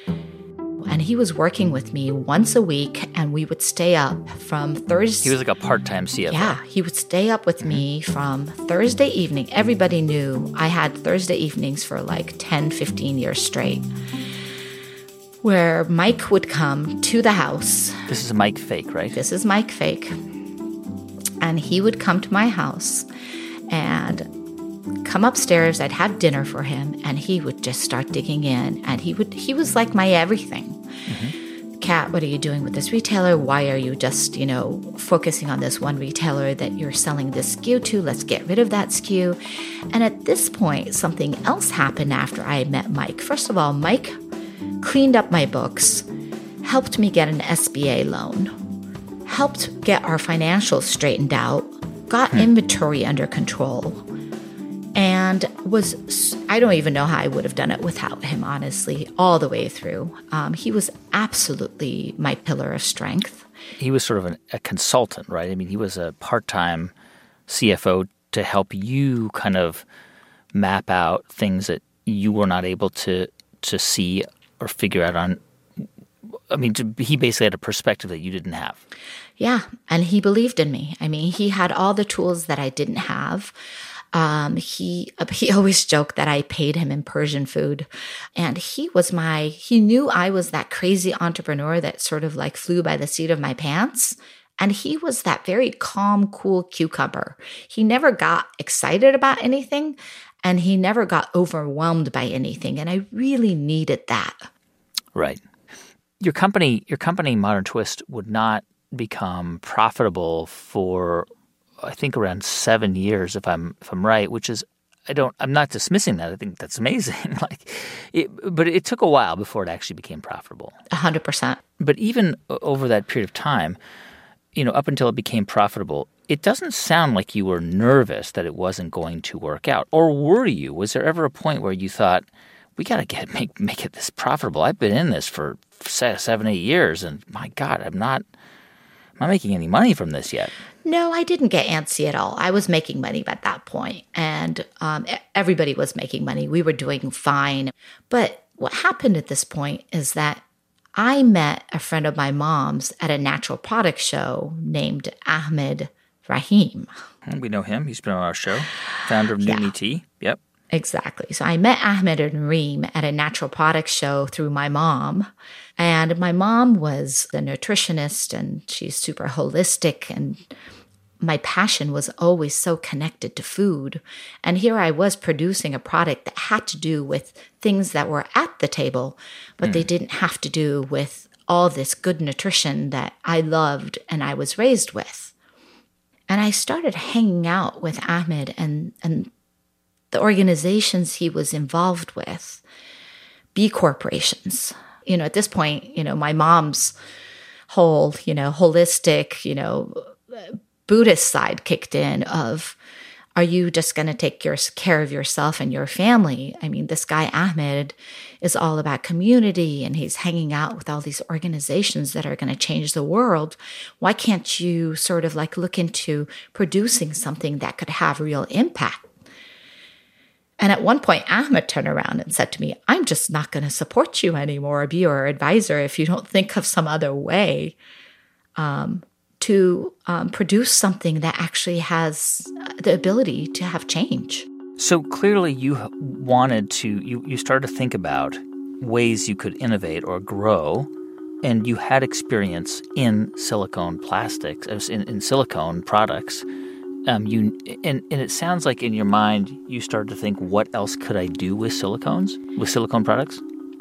and he was working with me once a week, and we would stay up from Thursday. He was like a part-time C F O. Yeah, he would stay up with me from Thursday evening. Everybody knew I had Thursday evenings for like ten, fifteen years straight, where Mike would come to the house. This is Mike Fake, right? This is Mike Fake. And he would come to my house and come upstairs. I'd have dinner for him, and he would just start digging in. And he would he was like my everything. Mm-hmm. Kat, what are you doing with this retailer? Why are you just, you know, focusing on this one retailer that you're selling this S K U to? Let's get rid of that S K U. And at this point, something else happened after I met Mike. First of all, Mike cleaned up my books, helped me get an S B A loan, helped get our financials straightened out, got hmm. inventory under control, and was, I don't even know how I would have done it without him, honestly, all the way through. Um, he was absolutely my pillar of strength. He was sort of an, a consultant, right? I mean, he was a part-time C F O to help you kind of map out things that you were not able to to see or figure out on. I mean, to, he basically had a perspective that you didn't have. Yeah, and he believed in me. I mean, he had all the tools that I didn't have. Um, he he always joked that I paid him in Persian food, and he was my. He knew I was that crazy entrepreneur that sort of like flew by the seat of my pants. And he was that very calm, cool cucumber. He never got excited about anything, and he never got overwhelmed by anything. And I really needed that. Right. Your company, your company, Modern Twist, would not become profitable for, I think, around seven years, if I'm if I'm right. Which is, I don't, I'm not dismissing that. I think that's amazing. like, it, but it took a while before it actually became profitable. A hundred percent. But even over that period of time, you know, up until it became profitable, it doesn't sound like you were nervous that it wasn't going to work out. Or were you? Was there ever a point where you thought, we got to get make make it this profitable? I've been in this for seven, eight years, and my God, I'm not, I'm not making any money from this yet. No, I didn't get antsy at all. I was making money at that point, and um, everybody was making money. We were doing fine. But what happened at this point is that I met a friend of my mom's at a natural product show named Ahmed Rahim. We know him. He's been on our show. Founder of Yeah. Nutni Tea. Yep. Exactly. So I met Ahmed and Reem at a natural products show through my mom. And my mom was a nutritionist, and she's super holistic. And my passion was always so connected to food. And here I was producing a product that had to do with things that were at the table, but mm. they didn't have to do with all this good nutrition that I loved and I was raised with. And I started hanging out with Ahmed and, and the organizations he was involved with, B corporations. You know, at this point, you know, my mom's whole, you know, holistic, you know, Buddhist side kicked in of, are you just going to take your, care of yourself and your family? I mean, this guy Ahmed is all about community, and he's hanging out with all these organizations that are going to change the world. Why can't you sort of like look into producing something that could have real impact? And at one point, Ahmed turned around and said to me, I'm just not going to support you anymore or be your advisor if you don't think of some other way um, to um, produce something that actually has the ability to have change. So clearly you wanted to, you, you started to think about ways you could innovate or grow, and you had experience in silicone plastics, in, in silicone products. Um, you and, and it sounds like in your mind you started to think, what else could I do with silicones, with silicone products?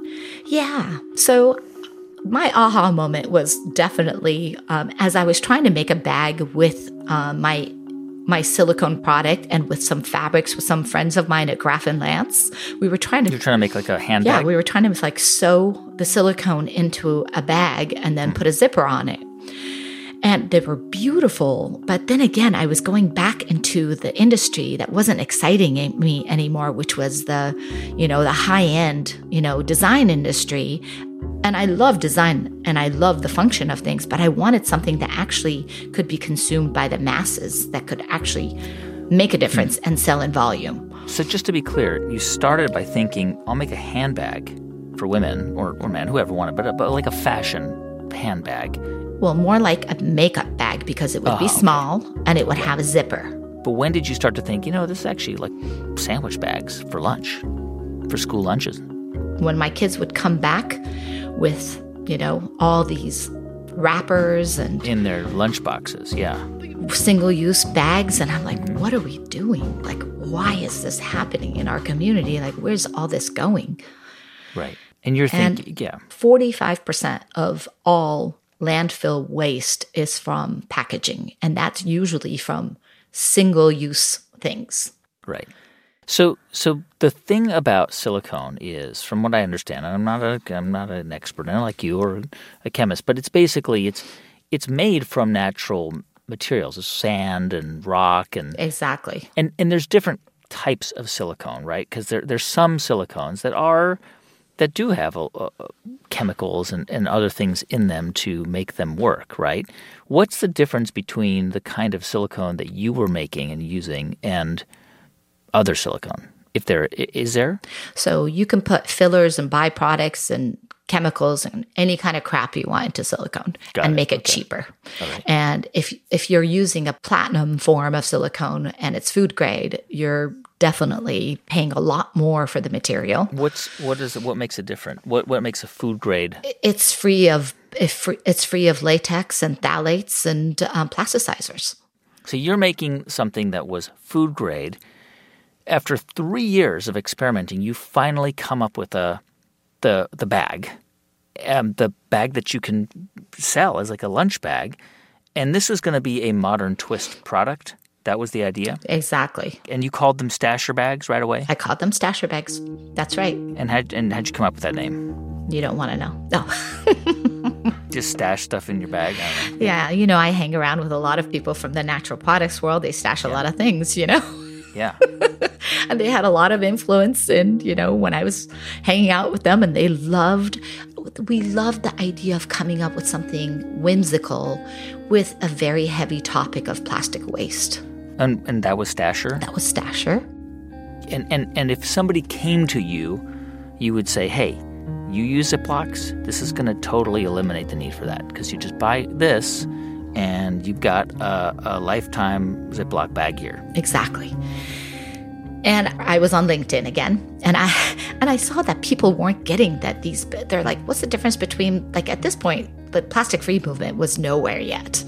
Yeah. So my aha moment was definitely um, as I was trying to make a bag with uh, my my silicone product and with some fabrics with some friends of mine at Graff and Lance. We were trying to... You're trying to make like a handbag? Yeah, we were trying to like sew the silicone into a bag and then mm. put a zipper on it. And they were beautiful. But then again, I was going back into the industry that wasn't exciting me anymore, which was the, you know, the high-end, you know, design industry. And I love design and I love the function of things, but I wanted something that actually could be consumed by the masses, that could actually make a difference and sell in volume. So just to be clear, you started by thinking, I'll make a handbag for women or, or men, whoever wanted, but, but like a fashion handbag. Well, more like a makeup bag because it would oh, be small okay. and it would have a zipper. But when did you start to think, you know, this is actually like sandwich bags for lunch, for school lunches? When my kids would come back with, you know, all these wrappers and... in their lunch boxes, yeah. Single-use bags. And I'm like, what are we doing? Like, why is this happening in our community? Like, where's all this going? Right. And you're thinking, and yeah. forty-five percent of all landfill waste is from packaging. And that's usually from single-use things. Right. So, so the thing about silicone is, from what I understand, and I'm not a, I'm not an expert in it like you or a chemist, but it's basically it's, it's made from natural materials, it's sand and rock and exactly, and and there's different types of silicone, right? Because there there's some silicones that are that do have uh, chemicals and, and other things in them to make them work, right? What's the difference between the kind of silicone that you were making and using and other silicone? If there is there? So you can put fillers and byproducts and chemicals and any kind of crap you want into silicone Got and it. make it Okay. cheaper. All right. And if if you're using a platinum form of silicone and it's food grade, you're definitely paying a lot more for the material. What's what is what makes it different? What what makes a food grade? It's free of if it's free of latex and phthalates and um, plasticizers. So you're making something that was food grade. After three years of experimenting, you finally come up with a the the bag, um, the bag that you can sell as like a lunch bag, and this is going to be a modern twist product. That was the idea, Exactly. and you called them stasher bags right away. I called them stasher bags. That's right. And how and how'd you come up with that name? You don't want to know. No. Just stash stuff in your bag. I don't know. Yeah, you know, I hang around with a lot of people from the natural products world. They stash a lot of things, you know. Yeah. And they had a lot of influence in, you know, when I was hanging out with them, and they loved, we loved the idea of coming up with something whimsical with a very heavy topic of plastic waste. And and that was stasher. That was Stasher. And and and if somebody came to you, you would say, "Hey, you use Ziplocs. This is going to totally eliminate the need for that because you just buy this, and you've got a, a lifetime Ziploc bag here." Exactly. And I was on LinkedIn again, and I and I saw that people weren't getting that these, they're like, what's the difference between, like at this point, the plastic-free movement was nowhere yet.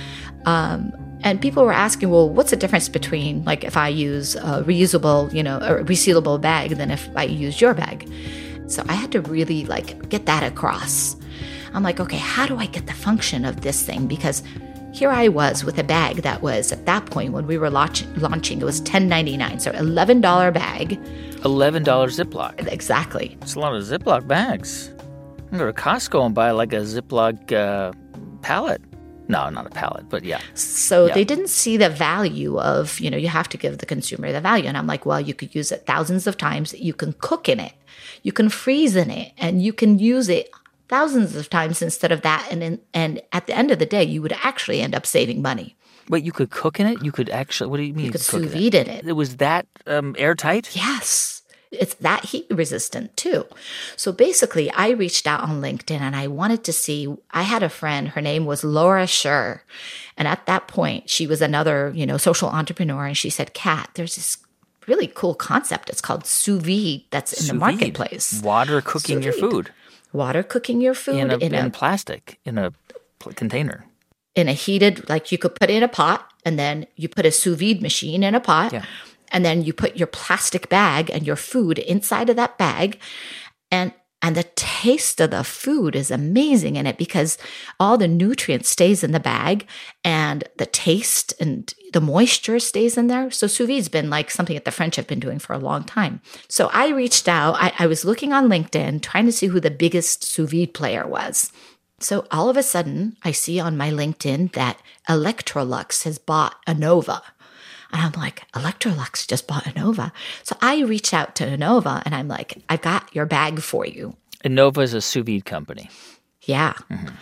Um, and people were asking, well, what's the difference between, like, if I use a reusable, you know, a resealable bag than if I use your bag? So I had to really, like, get that across. I'm like, okay, how do I get the function of this thing? Because here I was with a bag that was, at that point when we were launch- launching, it was ten ninety-nine, so eleven dollars bag. eleven dollars Ziploc. Exactly. It's a lot of Ziploc bags. I can go to Costco and buy like a Ziploc uh, pallet. No, not a pallet, but yeah. So Yeah. they didn't see the value of, you know, you have to give the consumer the value. And I'm like, well, you could use it thousands of times. You can cook in it. You can freeze in it. And you can use it thousands of times instead of that. And in, and at the end of the day, you would actually end up saving money. Wait, you could cook in it? You could actually, what do you mean? You could cook sous in vide in it. It was that um, airtight? Yes. It's that heat resistant too. So basically, I reached out on LinkedIn and I wanted to see, I had a friend, her name was Laura Scher. And at that point, she was another, you know, social entrepreneur. And she said, Kat, there's this really cool concept. It's called sous vide that's in Sous the vide. marketplace. Water cooking Sous your vide. food. Water cooking your food In, a, in, in a, plastic, in a pl- container. in a heated, like you could put it in a pot and then you put a sous vide machine in a pot. Yeah. And then you put your plastic bag and your food inside of that bag. And and the taste of the food is amazing in it because all the nutrients stays in the bag and the taste and the moisture stays in there. So sous vide's been like something that the French have been doing for a long time. So I reached out. I, I was looking on LinkedIn trying to see who the biggest sous vide player was. So all of a sudden, I see on my LinkedIn that Electrolux has bought Anova. And I'm like, Electrolux just bought Anova. So I reach out to Anova and I'm like, I got your bag for you. Innova is a sous vide company. Yeah. Mm-hmm.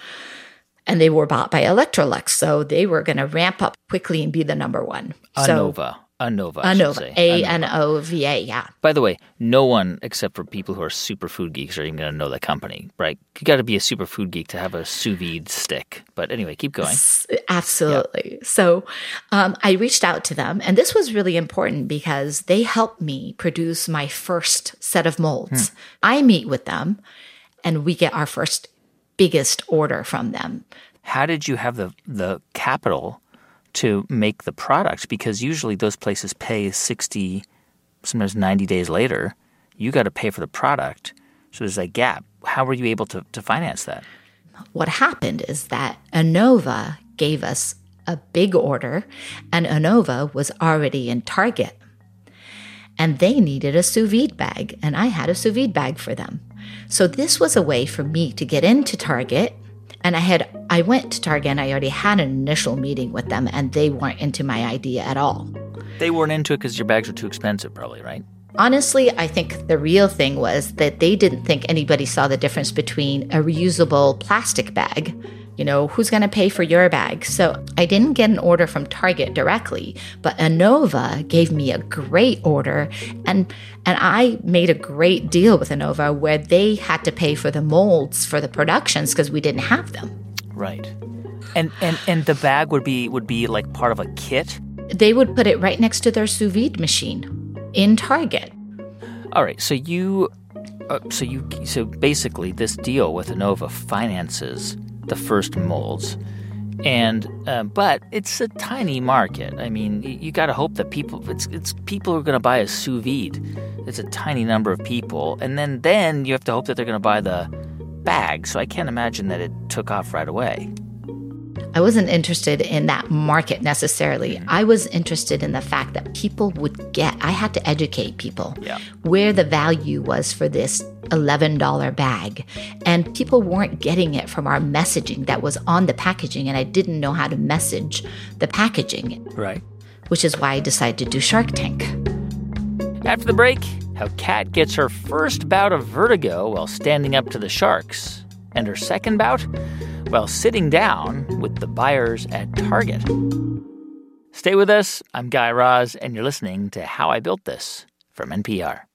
And they were bought by Electrolux. So they were going to ramp up quickly and be the number one. So, Anova. Anova, I should Anova. say. A N O V A, yeah. By the way, no one except for people who are super food geeks are even going to know that company, right? You got to be a super food geek to have a sous vide stick. But anyway, keep going. Absolutely. Yeah. So um, I reached out to them, and this was really important because they helped me produce my first set of molds. Hmm. I meet with them, and we get our first biggest order from them. How did you have the the capital to make the product? Because usually those places pay sixty, sometimes ninety days later. You got to pay for the product. So there's a gap. How were you able to, to finance that? What happened is that Anova gave us a big order, and Anova was already in Target. And they needed a sous vide bag, and I had a sous vide bag for them. So this was a way for me to get into Target. And I had I went to Target and I already had an initial meeting with them, and they weren't into my idea at all. They weren't into it because your bags were too expensive, probably, right? Honestly, I think the real thing was that they didn't think anybody saw the difference between a reusable plastic bag. You know, who's going to pay for your bag? So I didn't get an order from Target directly, but Anova gave me a great order, and and I made a great deal with Anova where they had to pay for the molds for the productions because we didn't have them. Right. And and and the bag would be would be like part of a kit? They would put it right next to their sous vide machine in Target. All right, so you uh, so you so basically this deal with Anova finances the first molds, and uh, but it's a tiny market. I mean, you, you got to hope that people it's it's people are going to buy a sous vide. It's a tiny number of people, and then then you have to hope that they're going to buy the bag. So I can't imagine that it took off right away. I wasn't interested in that market necessarily. I was interested in the fact that people would get, I had to educate people yeah. where the value was for this eleven dollars bag. And people weren't getting it from our messaging that was on the packaging, and I didn't know how to message the packaging. Right. Which is why I decided to do Shark Tank. After the break, how Kat gets her first bout of vertigo while standing up to the sharks. And her second bout? While sitting down with the buyers at Target. Stay with us. I'm Guy Raz, and you're listening to How I Built This from N P R.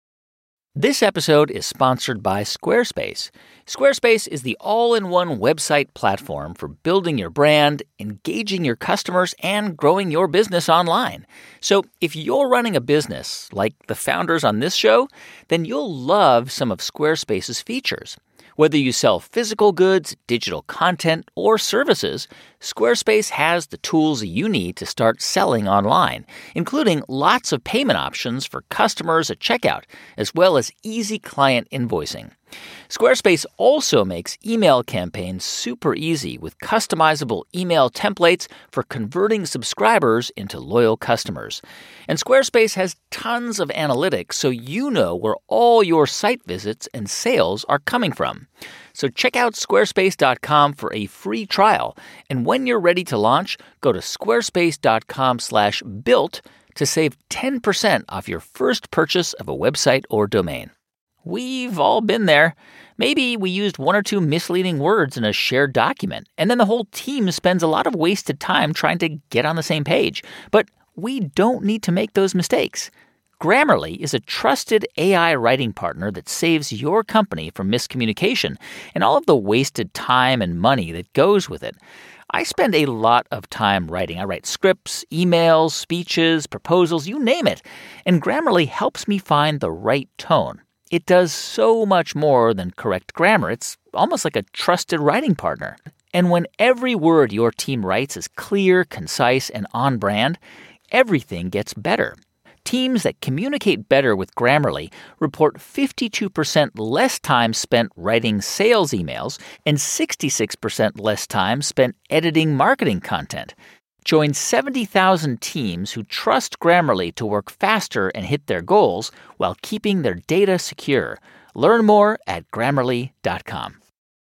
This episode is sponsored by Squarespace. Squarespace is the all-in-one website platform for building your brand, engaging your customers, and growing your business online. So if you're running a business like the founders on this show, then you'll love some of Squarespace's features. Whether you sell physical goods, digital content, or services, Squarespace has the tools you need to start selling online, including lots of payment options for customers at checkout, as well as easy client invoicing. Squarespace also makes email campaigns super easy with customizable email templates for converting subscribers into loyal customers. And Squarespace has tons of analytics so you know where all your site visits and sales are coming from. So check out squarespace dot com for a free trial. And when you're ready to launch, go to squarespace dot com slash built to save ten percent off your first purchase of a website or domain. We've all been there. Maybe we used one or two misleading words in a shared document, and then the whole team spends a lot of wasted time trying to get on the same page. But we don't need to make those mistakes. Grammarly is a trusted A I writing partner that saves your company from miscommunication and all of the wasted time and money that goes with it. I spend a lot of time writing. I write scripts, emails, speeches, proposals, you name it. And Grammarly helps me find the right tone. It does so much more than correct grammar. It's almost like a trusted writing partner. And when every word your team writes is clear, concise, and on brand, everything gets better. Teams that communicate better with Grammarly report fifty-two percent less time spent writing sales emails and sixty-six percent less time spent editing marketing content. Join seventy thousand teams who trust Grammarly to work faster and hit their goals while keeping their data secure. Learn more at grammarly dot com.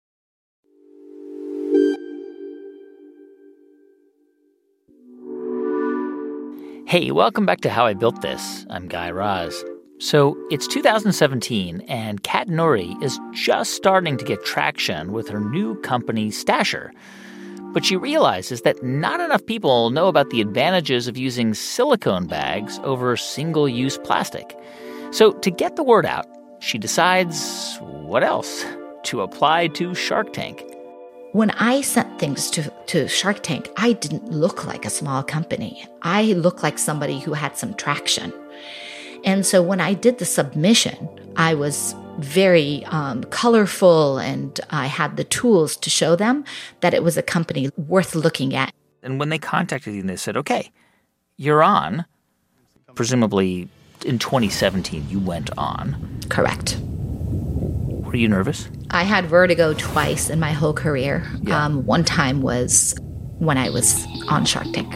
Hey, welcome back to How I Built This. I'm Guy Raz. So it's two thousand seventeen, and Kat Nouri is just starting to get traction with her new company, Stasher. But she realizes that not enough people know about the advantages of using silicone bags over single-use plastic. So to get the word out, she decides, what else? To apply to Shark Tank. When I sent things to, to Shark Tank, I didn't look like a small company. I looked like somebody who had some traction. And so when I did the submission, I was very um, colorful, and I had the tools to show them that it was a company worth looking at. And when they contacted you, they said, okay, you're on. Presumably in twenty seventeen, you went on. Correct. Were you nervous? I had vertigo twice in my whole career. Yeah. Um, one time was when I was on Shark Tank.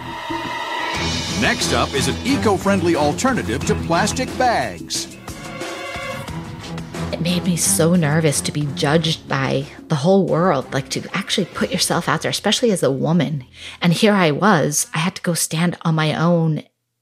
Next up is an eco-friendly alternative to plastic bags. It made me so nervous to be judged by the whole world, like to actually put yourself out there, especially as a woman. And here I was, I had to go stand on my own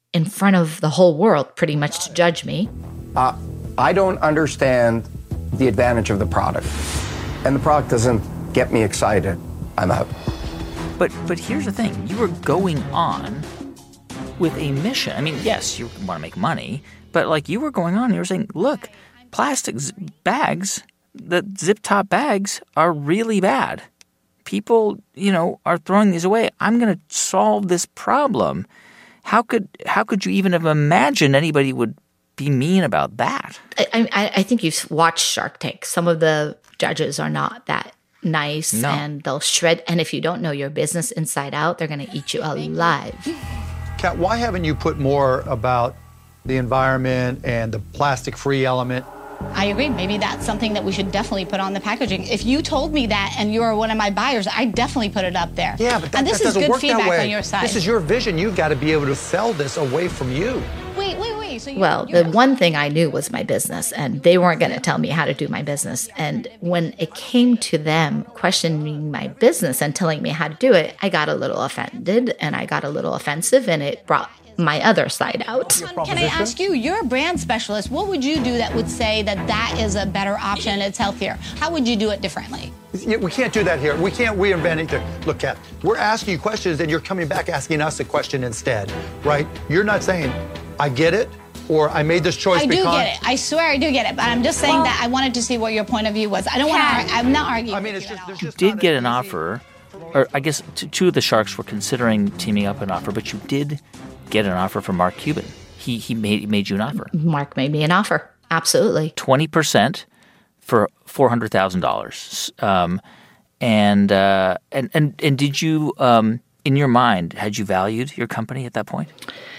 in front of the whole world pretty much to judge me. Uh, I don't understand the advantage of the product. And the product doesn't get me excited. I'm out. But but here's the thing. You were going on with a mission. I mean, yes, you want to make money, but like you were going on, you were saying, look, plastic z- bags, the zip-top bags are really bad. People, you know, are throwing these away. I'm going to solve this problem. How could how could you even have imagined anybody would be mean about that? I, I, I think you've watched Shark Tank. Some of the judges are not that nice, no. and they'll shred. And if you don't know your business inside out, they're going to eat you alive. Kat, why haven't you put more about the environment and the plastic-free element? I agree. Maybe that's something that we should definitely put on the packaging. If you told me that and you're one of my buyers, I'd definitely put it up there. Yeah, but that, and this that is doesn't good work feedback that way. on your side. This is your vision. You've got to be able to sell this away from you. Wait, wait, wait. So you, Well, you the one thing I knew was my business, and they weren't going to tell me how to do my business. And when it came to them questioning my business and telling me how to do it, I got a little offended and I got a little offensive, and it brought my other side out. Can I ask you, you're a brand specialist. What would you do that would say that that is a better option, it's healthier? How would you do it differently? We can't do that here. We can't reinvent anything. Look, Kat, we're asking you questions and you're coming back asking us a question instead, right? You're not saying, I get it, or I made this choice I because... do get it. I swear I do get it. But I'm just saying Well, that I wanted to see what your point of view was. I don't want to. I'm not arguing. I mean, with it's you just, at there's all. just Did not get an an easy- offer, or I guess t- two of the Sharks were considering teaming up an offer, but you did get an offer from Mark Cuban. He he made made you an offer. Mark made me an offer. Absolutely. twenty percent for four hundred thousand dollars. Um, and, uh, and, and, and did you, um, in your mind, had you valued your company at that point?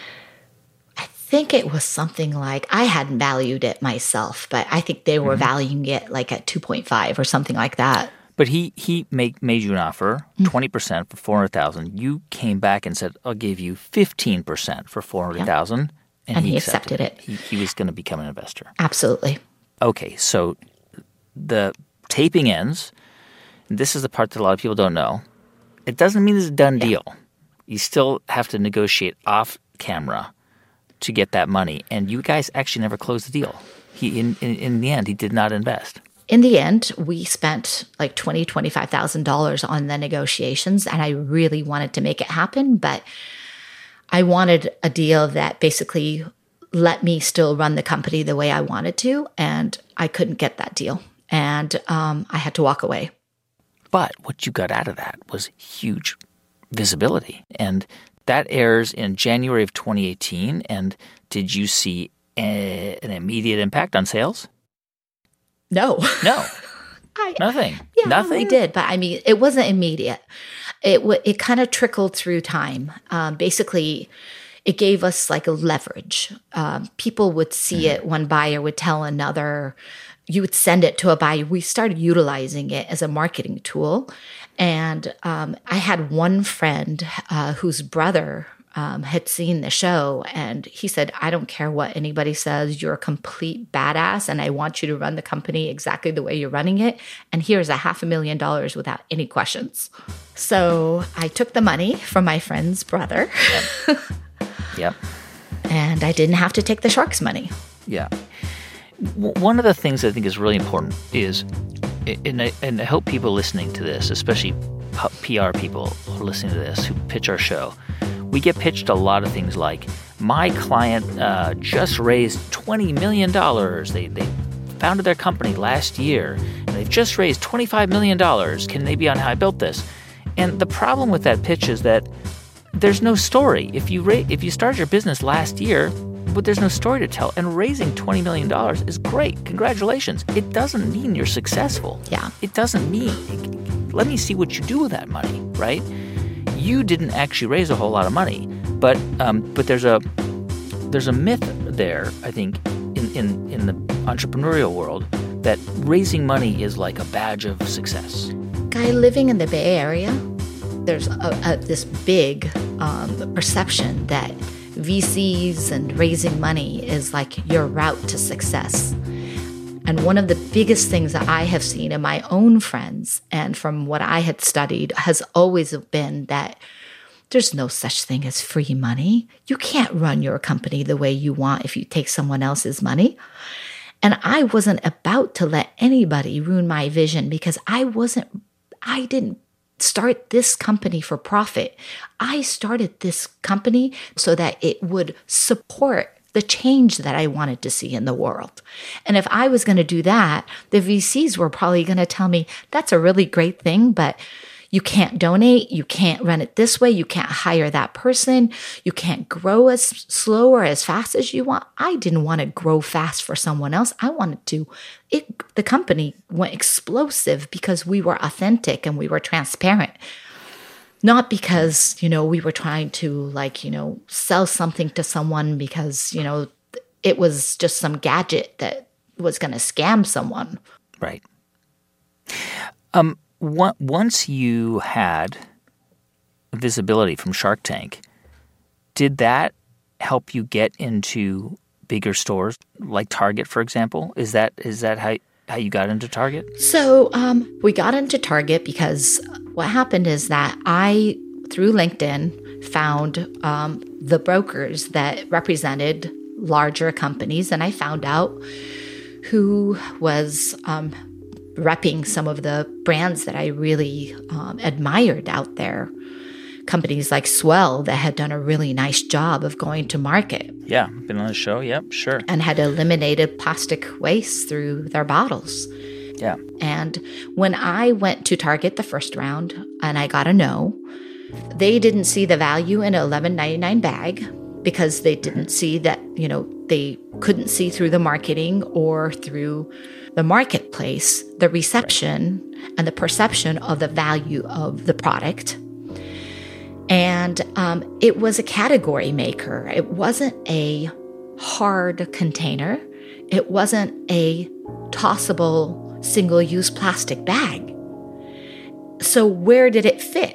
I think it was something like, I hadn't valued it myself, but I think they were Mm-hmm. valuing it like at two point five or something like that. But he he make, made you an offer, twenty percent for four hundred thousand dollars. You came back and said, I'll give you fifteen percent for four hundred thousand dollars. And, And he accepted it. He, he was going to become an investor. Absolutely. Okay, so the taping ends. This is the part that a lot of people don't know. It doesn't mean it's a done deal. You still have to negotiate off camera to get that money. And you guys actually never closed the deal. He in, in, in the end, he did not invest. In the end, we spent like twenty thousand dollars, twenty-five thousand dollars on the negotiations, and I really wanted to make it happen, but I wanted a deal that basically let me still run the company the way I wanted to, and I couldn't get that deal. And um, I had to walk away. But what you got out of that was huge visibility. And that airs in January of twenty eighteen. And did you see a, an immediate impact on sales? No. No. I, Nothing. Yeah, Nothing? we did, but I mean, it wasn't immediate. It w- it kind of trickled through time. Um, basically, it gave us like a leverage. Um, people would see Mm-hmm. it. One buyer would tell another. You would send it to a buyer. We started utilizing it as a marketing tool. And um, I had one friend uh, whose brother um, had seen the show, and he said, I don't care what anybody says, you're a complete badass, and I want you to run the company exactly the way you're running it. And here's a half a million dollars without any questions. So I took the money from my friend's brother, Yep. and I didn't have to take the Sharks' money. Yeah. W- one of the things I think is really important is, and I, and I hope people listening to this, especially P R people who are listening to this, who pitch our show, we get pitched a lot of things like, my client uh, just raised twenty million dollars. They, they founded their company last year, and they've just raised twenty-five million dollars. Can they be on How I Built This? And the problem with that pitch is that there's no story. If you ra- if you started your business last year, but there's no story to tell, and raising twenty million dollars is great. Congratulations. It doesn't mean you're successful. Yeah. It doesn't mean, let me see what you do with that money, right? You didn't actually raise a whole lot of money, but um, but there's a there's a myth there, I think, in, in, in the entrepreneurial world, that raising money is like a badge of success. Guy living in the Bay Area, there's a, a, this big um, perception that V Cs and raising money is like your route to success. And one of the biggest things that I have seen in my own friends and from what I had studied has always been that There's no such thing as free money. You can't run your company the way you want if you take someone else's money. And I wasn't about to let anybody ruin my vision because I wasn't, I didn't start this company for profit. I started this company so that it would support the change that I wanted to see in the world. And if I was going to do that, the V Cs were probably going to tell me, that's a really great thing, but you can't donate, you can't run it this way, you can't hire that person, you can't grow as slow or as fast as you want. I didn't want to grow fast for someone else. I wanted to, it, the company went explosive because we were authentic and we were transparent. Not because, you know, we were trying to like, you know, sell something to someone because, you know, it was just some gadget that was going to scam someone. Right. Um. Once you had visibility from Shark Tank, did that help you get into bigger stores like Target, for example? Is that is that how how you got into Target? So um, we got into Target because what happened is that I, through LinkedIn, found um, the brokers that represented larger companies, and I found out who was um, repping some of the brands that I really um, admired out there. Companies like Swell that had done a really nice job of going to market. Yeah, been on the show. Yep, sure. And had eliminated plastic waste through their bottles. Yeah. And when I went to Target the first round and I got a no, they didn't see the value in an eleven ninety-nine bag because they didn't see that, you know, they couldn't see through the marketing or through the marketplace, the reception right. and the perception of the value of the product. And um, it was a category maker. It wasn't a hard container. It wasn't a tossable single-use plastic bag. So where did it fit?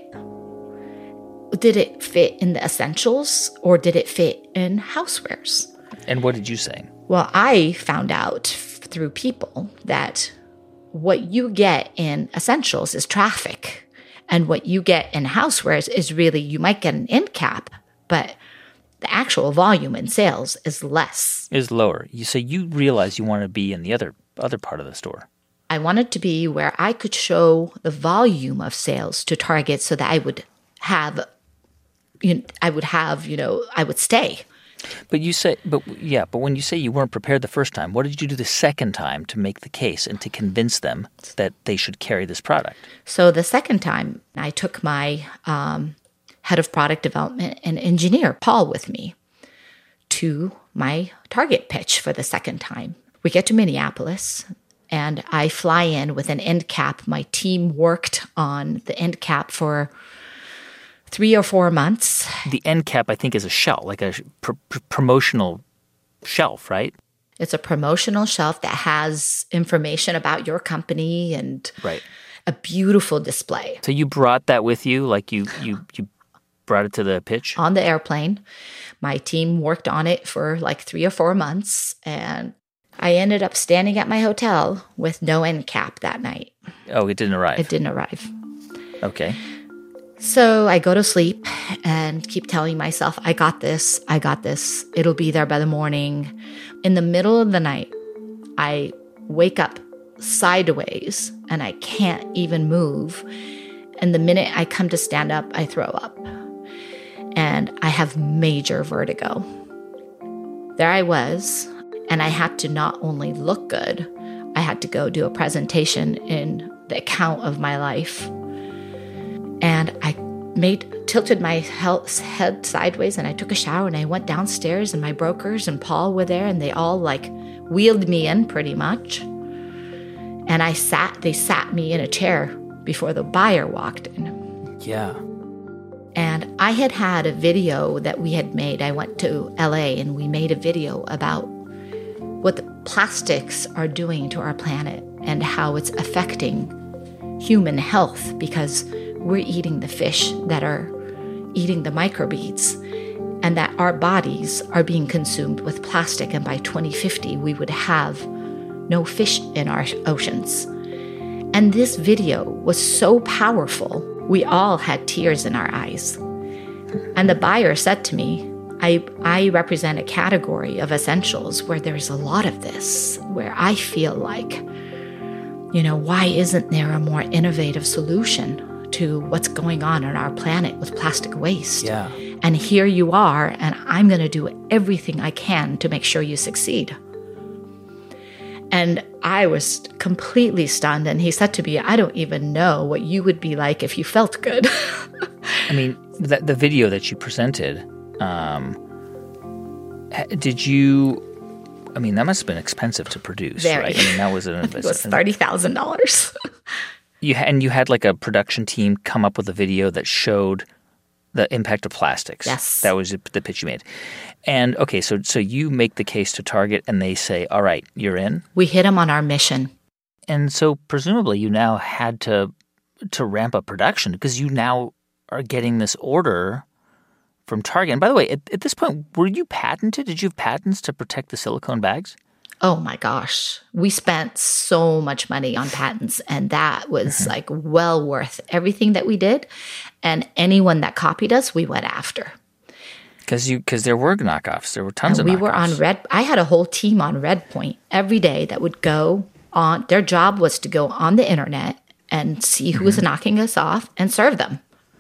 Did it fit in the essentials or did it fit in housewares? And what did you say? Well, I found out through people that what you get in essentials is traffic. And what you get in housewares is really, you might get an end cap, but the actual volume in sales is less. Is lower. You so you realize you want to be in the other other part of the store. I wanted to be where I could show the volume of sales to Target so that I would have, you know, I would have, you know, I would stay. But you say, but yeah, but when you say you weren't prepared the first time, what did you do the second time to make the case and to convince them that they should carry this product? So the second time, I took my um, head of product development and engineer, Paul, with me to my Target pitch for the second time. We get to Minneapolis, and I fly in with an end cap. My team worked on the end cap for three or four months. The end cap, I think, is a shelf, like a pr- pr- promotional shelf, right? It's a promotional shelf that has information about your company and right. a beautiful display. So you brought that with you, like you you you brought it to the pitch? On the airplane. My team worked on it for like three or four months, and I ended up standing at my hotel with no end cap that night. Oh, it didn't arrive? It didn't arrive. Okay. So I go to sleep and keep telling myself, I got this, I got this. It'll be there by the morning. In the middle of the night, I wake up sideways and I can't even move. And the minute I come to stand up, I throw up. And I have major vertigo. There I was, and I had to not only look good, I had to go do a presentation in the account of my life. And I made tilted my head sideways and I took a shower and I went downstairs and my brokers and Paul were there and they all like wheeled me in pretty much. And I sat, they sat me in a chair before the buyer walked in. Yeah. And I had had a video that we had made. I went to L A and we made a video about what the plastics are doing to our planet and how it's affecting human health because we're eating the fish that are eating the microbeads and that our bodies are being consumed with plastic. And by twenty fifty, we would have no fish in our oceans. And this video was so powerful, we all had tears in our eyes And the buyer said to me, I, I represent a category of essentials where there's a lot of this, where I feel like, you know, why isn't there a more innovative solution to what's going on on our planet with plastic waste? Yeah. And here you are, and I'm going to do everything I can to make sure you succeed. And I was completely stunned. And he said to me, I don't even know what you would be like if you felt good. I mean, the, the video that you presented, um, did you, I mean, that must have been expensive to produce, Very. right? I mean, that was an It was thirty thousand dollars. You and you had like a production team come up with a video that showed the impact of plastics. Yes. That was the pitch you made. And okay, so so you make the case to Target and they say, all right, you're in. We hit them on our mission. And so presumably you now had to to ramp up production because you now are getting this order from Target. And by the way, at, at this point, were you patented? Did you have patents to protect the silicone bags? Oh my gosh. We spent so much money on patents, and that was Mm-hmm. like well worth everything that we did. And anyone that copied us, we went after. Because you because there were knockoffs. There were tons And of we knockoffs. were on Red. I had a whole team on Redpoint every day that would go on. Their job was to go on the internet and see who Mm-hmm. was knocking us off and serve them.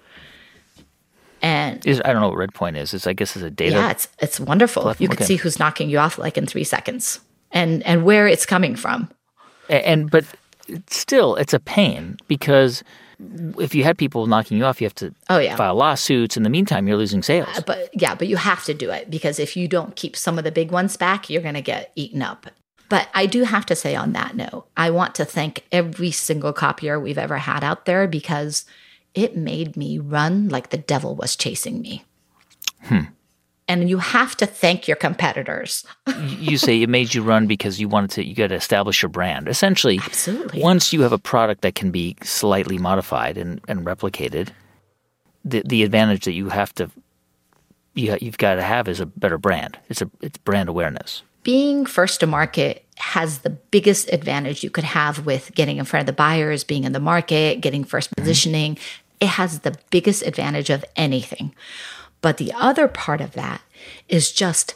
And Is, I don't know what Redpoint is. It's I guess it's a data. yeah, it's it's wonderful. platform, You can okay. see who's knocking you off like in three seconds, and and where it's coming from. A- And but still, it's a pain because if you had people knocking you off, you have to Oh, yeah. file lawsuits. In the meantime, you're losing sales. But yeah, but you have to do it because if you don't keep some of the big ones back, you're going to get eaten up. But I do have to say on that note, I want to thank every single copier we've ever had out there because it made me run like the devil was chasing me. Hmm. And you have to thank your competitors. You say it made you run because you wanted to. You got to establish your brand. Essentially, Absolutely. once you have a product that can be slightly modified and, and replicated, the the advantage that you have to you you've got to have is a better brand. It's a it's brand awareness. Being first to market has the biggest advantage you could have with getting in front of the buyers, being in the market, getting first positioning. It has the biggest advantage of anything. But the other part of that is just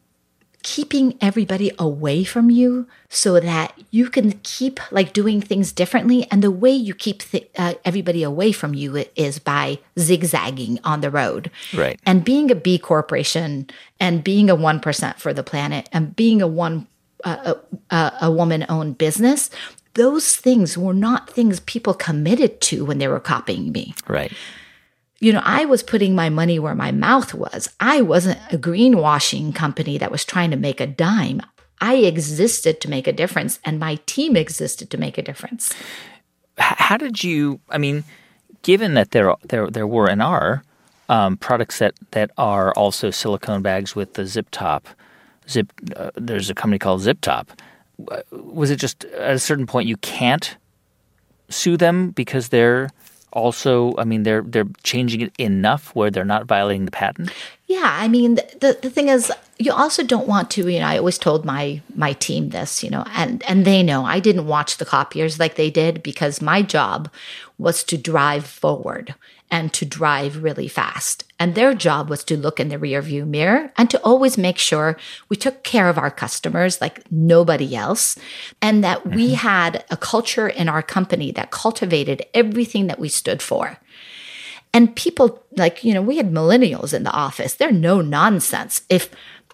keeping everybody away from you so that you can keep like doing things differently. And the way you keep th- uh, everybody away from you is by zigzagging on the road. Right. And being a B corporation and being a one percent for the planet and being a one uh, a, a woman-owned business, those things were not things people committed to when they were copying me. Right. You know, I was putting my money where my mouth was. I wasn't a greenwashing company that was trying to make a dime. I existed to make a difference, and my team existed to make a difference. H- How did you? I mean, given that there there there were and are um, products that, that are also silicone bags with the zip top. Zip. Uh, there's a company called Zip Top. Was it just at a certain point you can't sue them because they're also, I mean, they're they're changing it enough where they're not violating the patent? Yeah, I mean, the the thing is, you also don't want to, you know, I always told my my team this, you know, and, and they know I didn't watch the copiers like they did because my job was to drive forward and to drive really fast. And their job was to look in the rearview mirror and to always make sure we took care of our customers like nobody else, and that mm-hmm. we had a culture in our company that cultivated everything that we stood for. And people, like, you know, we had millennials in the office. They're no nonsense. If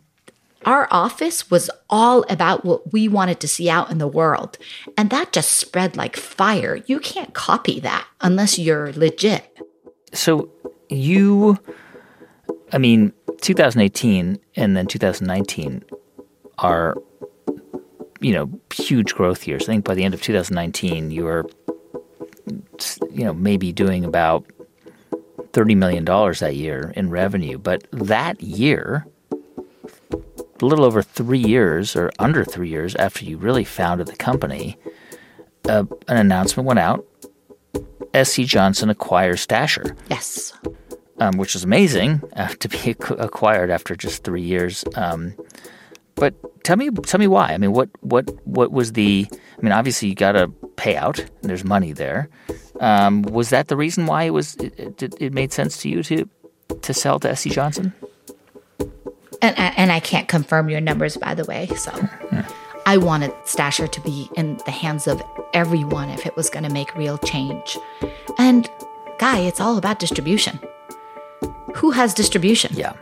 our office was all about what we wanted to see out in the world, and that just spread like fire. You can't copy that unless you're legit. So you, I mean, two thousand eighteen and then two thousand nineteen are, you know, huge growth years. I think by the end of two thousand nineteen, you were, you know, maybe doing about thirty million dollars that year in revenue. But that year, a little over three years or under three years after you really founded the company, uh, an announcement went out. S C. Johnson acquires Stasher. Yes. Um, which is amazing uh, to be ac- acquired after just three years. Um, but tell me, tell me why. I mean, what, what, what was the? I mean, obviously you got a payout, and there's money there. Um, was that the reason why it was? It, it, it made sense to you to to sell to S C. Johnson? And, and I can't confirm your numbers, by the way. So yeah. I wanted Stasher to be in the hands of everyone if it was going to make real change. And, Guy, it's all about distribution. Who has distribution? Yeah.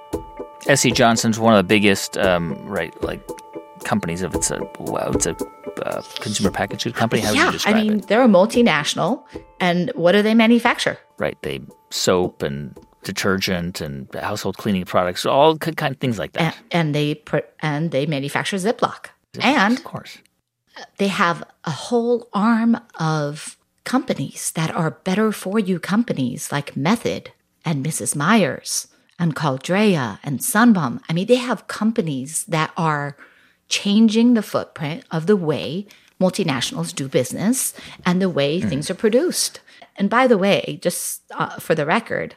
S C. Johnson's one of the biggest, um, right, like, companies. If it's a, well, it's a uh, consumer packaged food company. How yeah, would you describe I mean, it? They're a multinational. And what do they manufacture? Right. They soap and detergent and household cleaning products, all kind of things like that. And, and they pr- and they manufacture Ziploc. Ziploc, and of course, they have a whole arm of companies that are better for you companies like Method and Missus Myers and Caldrea and Sunbum. I mean, they have companies that are changing the footprint of the way multinationals do business and the way mm. things are produced. And by the way, just uh, for the record,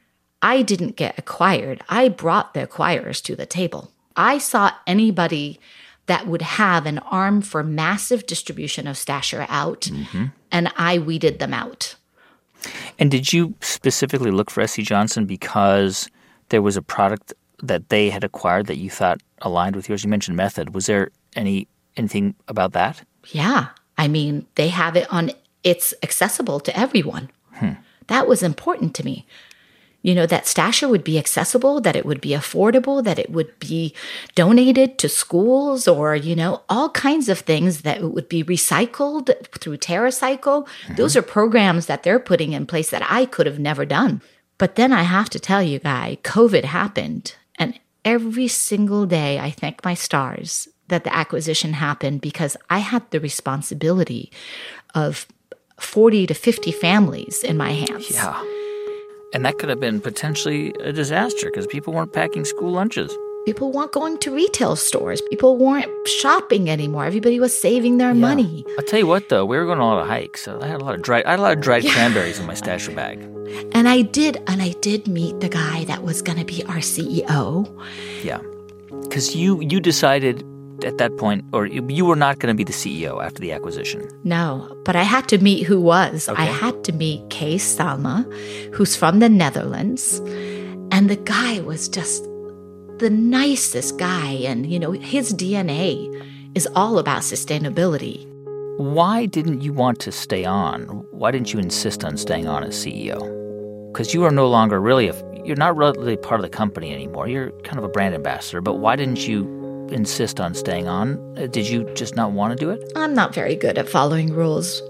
I didn't get acquired. I brought the acquirers to the table. I saw anybody that would have an arm for massive distribution of Stasher out, mm-hmm. and I weeded them out. And did you specifically look for S C. Johnson because there was a product that they had acquired that you thought aligned with yours? You mentioned Method. Was there any anything about that? Yeah. I mean, they have it on, it's accessible to everyone. Hmm. That was important to me. You know, that Stasher would be accessible, that it would be affordable, that it would be donated to schools or, you know, all kinds of things, that it would be recycled through TerraCycle. Mm-hmm. Those are programs that they're putting in place that I could have never done. But then I have to tell you, Guy, COVID happened. And every single day I thank my stars that the acquisition happened, because I had the responsibility of forty to fifty families in my hands. Yeah. And that could have been potentially a disaster because people weren't packing school lunches. People weren't going to retail stores. People weren't shopping anymore. Everybody was saving their yeah. money. I'll tell you what, though, we were going on a lot of hikes, so I had a lot of dried, I had a lot of dried yeah. cranberries in my Stasher bag. And I did, and I did meet the guy that was going to be our C E O. Yeah, because you you decided at that point, or you were not going to be the C E O after the acquisition. No, but I had to meet who was. Okay. I had to meet Kees Salma, who's from the Netherlands. And the guy was just the nicest guy. And, you know, his D N A is all about sustainability. Why didn't you want to stay on? Why didn't you insist on staying on as C E O? Because you are no longer really, a, you're not really part of the company anymore. You're kind of a brand ambassador. But why didn't you insist on staying on? Did you just not want to do it? I'm not very good at following rules.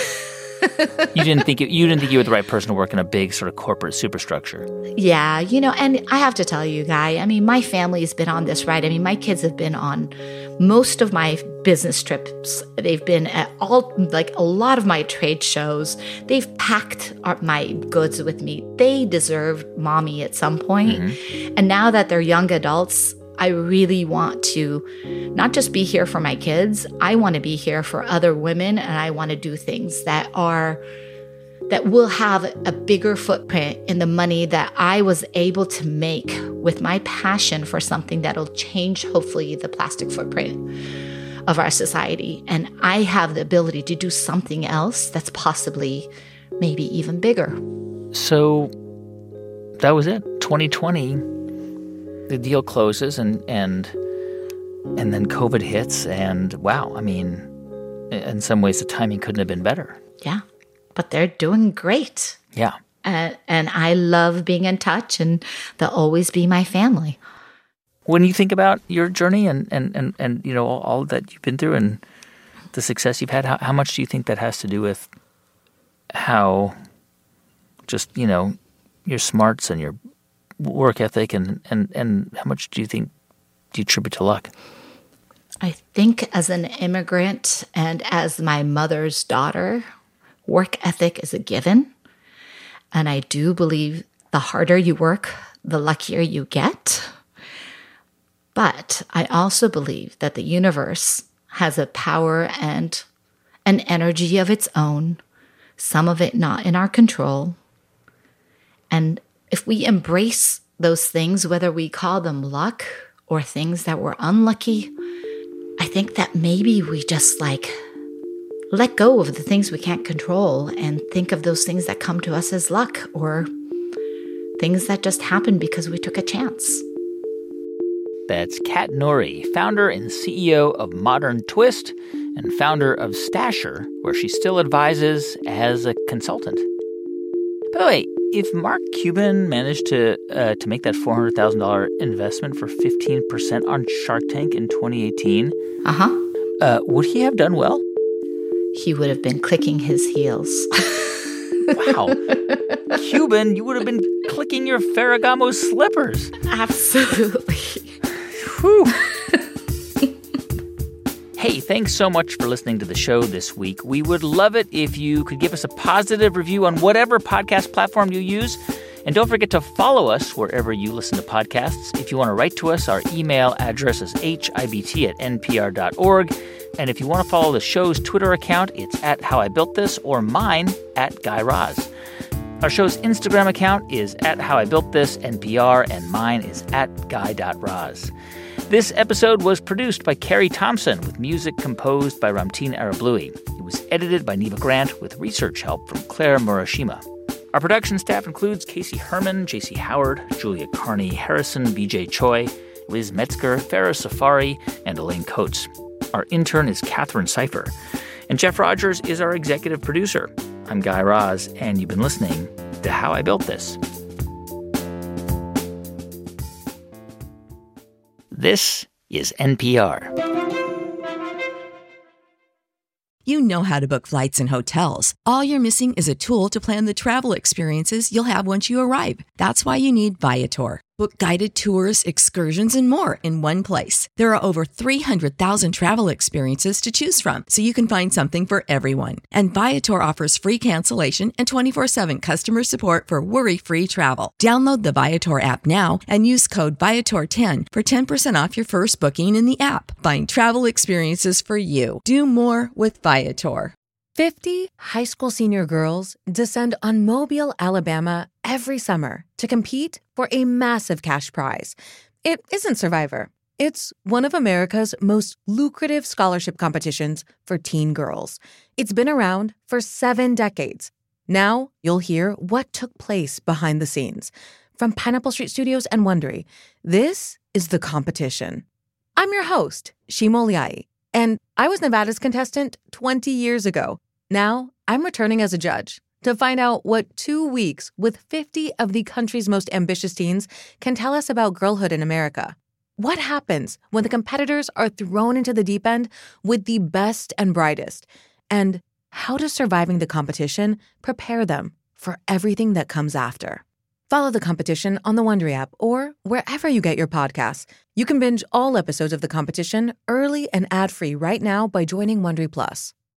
you didn't think you, you didn't think you were the right person to work in a big sort of corporate superstructure. Yeah, you know, and I have to tell you, Guy, I mean, my family has been on this ride. I mean, my kids have been on most of my business trips. They've been at all, like a lot of my trade shows. They've packed my goods with me. They deserved mommy at some point. Mm-hmm. And now that they're young adults, I really want to not just be here for my kids. I want to be here for other women, and I want to do things that are that will have a bigger footprint in the money that I was able to make with my passion for something that'll change, hopefully, the plastic footprint of our society. And I have the ability to do something else that's possibly maybe even bigger. So that was it. twenty twenty. The deal closes and and and then COVID hits, and wow, I mean, in some ways the timing couldn't have been better. Yeah, but they're doing great. Yeah. And, and I love being in touch, and they'll always be my family. When you think about your journey and, and, and, and you know, all, all that you've been through and the success you've had, how, how much do you think that has to do with how just, you know, your smarts and your work ethic, and, and, and how much do you think do you attribute to luck? I think as an immigrant and as my mother's daughter, work ethic is a given. And I do believe the harder you work, the luckier you get. But I also believe that the universe has a power and an energy of its own, some of it not in our control. And if we embrace those things, whether we call them luck or things that were unlucky, I think that maybe we just like let go of the things we can't control and think of those things that come to us as luck or things that just happened because we took a chance. That's Kat Norrie, founder and C E O of Modern Twist and founder of Stasher, where she still advises as a consultant. By the way, if Mark Cuban managed to uh, to make that four hundred thousand dollars investment for fifteen percent on Shark Tank in twenty eighteen, uh-huh. uh, would he have done well? He would have been clicking his heels. Wow. Cuban, you would have been clicking your Ferragamo slippers. Absolutely. Whew. Hey, thanks so much for listening to the show this week. We would love it if you could give us a positive review on whatever podcast platform you use. And don't forget to follow us wherever you listen to podcasts. If you want to write to us, our email address is h i b t at n p r dot org. And if you want to follow the show's Twitter account, it's at How I Built This, or mine, at Guy Raz. Our show's Instagram account is at How I Built This N P R, and mine is at guy dot raz. This episode was produced by Carrie Thompson with music composed by Ramtin Arablouei. It was edited by Neva Grant with research help from Claire Murashima. Our production staff includes Casey Herman, J C Howard, Julia Carney, Harrison B J Choi, Liz Metzger, Farah Safari, and Elaine Coates. Our intern is Catherine Seifer. And Jeff Rogers is our executive producer. I'm Guy Raz, and you've been listening to How I Built This. This is N P R. You know how to book flights and hotels. All you're missing is a tool to plan the travel experiences you'll have once you arrive. That's why you need Viator. Book guided tours, excursions, and more in one place. There are over three hundred thousand travel experiences to choose from, so you can find something for everyone. And Viator offers free cancellation and twenty-four seven customer support for worry-free travel. Download the Viator app now and use code Viator ten for ten percent off your first booking in the app. Find travel experiences for you. Do more with Viator. fifty high school senior girls descend on Mobile, Alabama every summer to compete for a massive cash prize. It isn't Survivor. It's one of America's most lucrative scholarship competitions for teen girls. It's been around for seven decades. Now you'll hear what took place behind the scenes. From Pineapple Street Studios and Wondery, this is The Competition. I'm your host, Shima Oliai, and I was Nevada's contestant twenty years ago. Now I'm returning as a judge to find out what two weeks with fifty of the country's most ambitious teens can tell us about girlhood in America. What happens when the competitors are thrown into the deep end with the best and brightest? And how does surviving the competition prepare them for everything that comes after? Follow The Competition on the Wondery app or wherever you get your podcasts. You can binge all episodes of The Competition early and ad-free right now by joining Wondery Plus.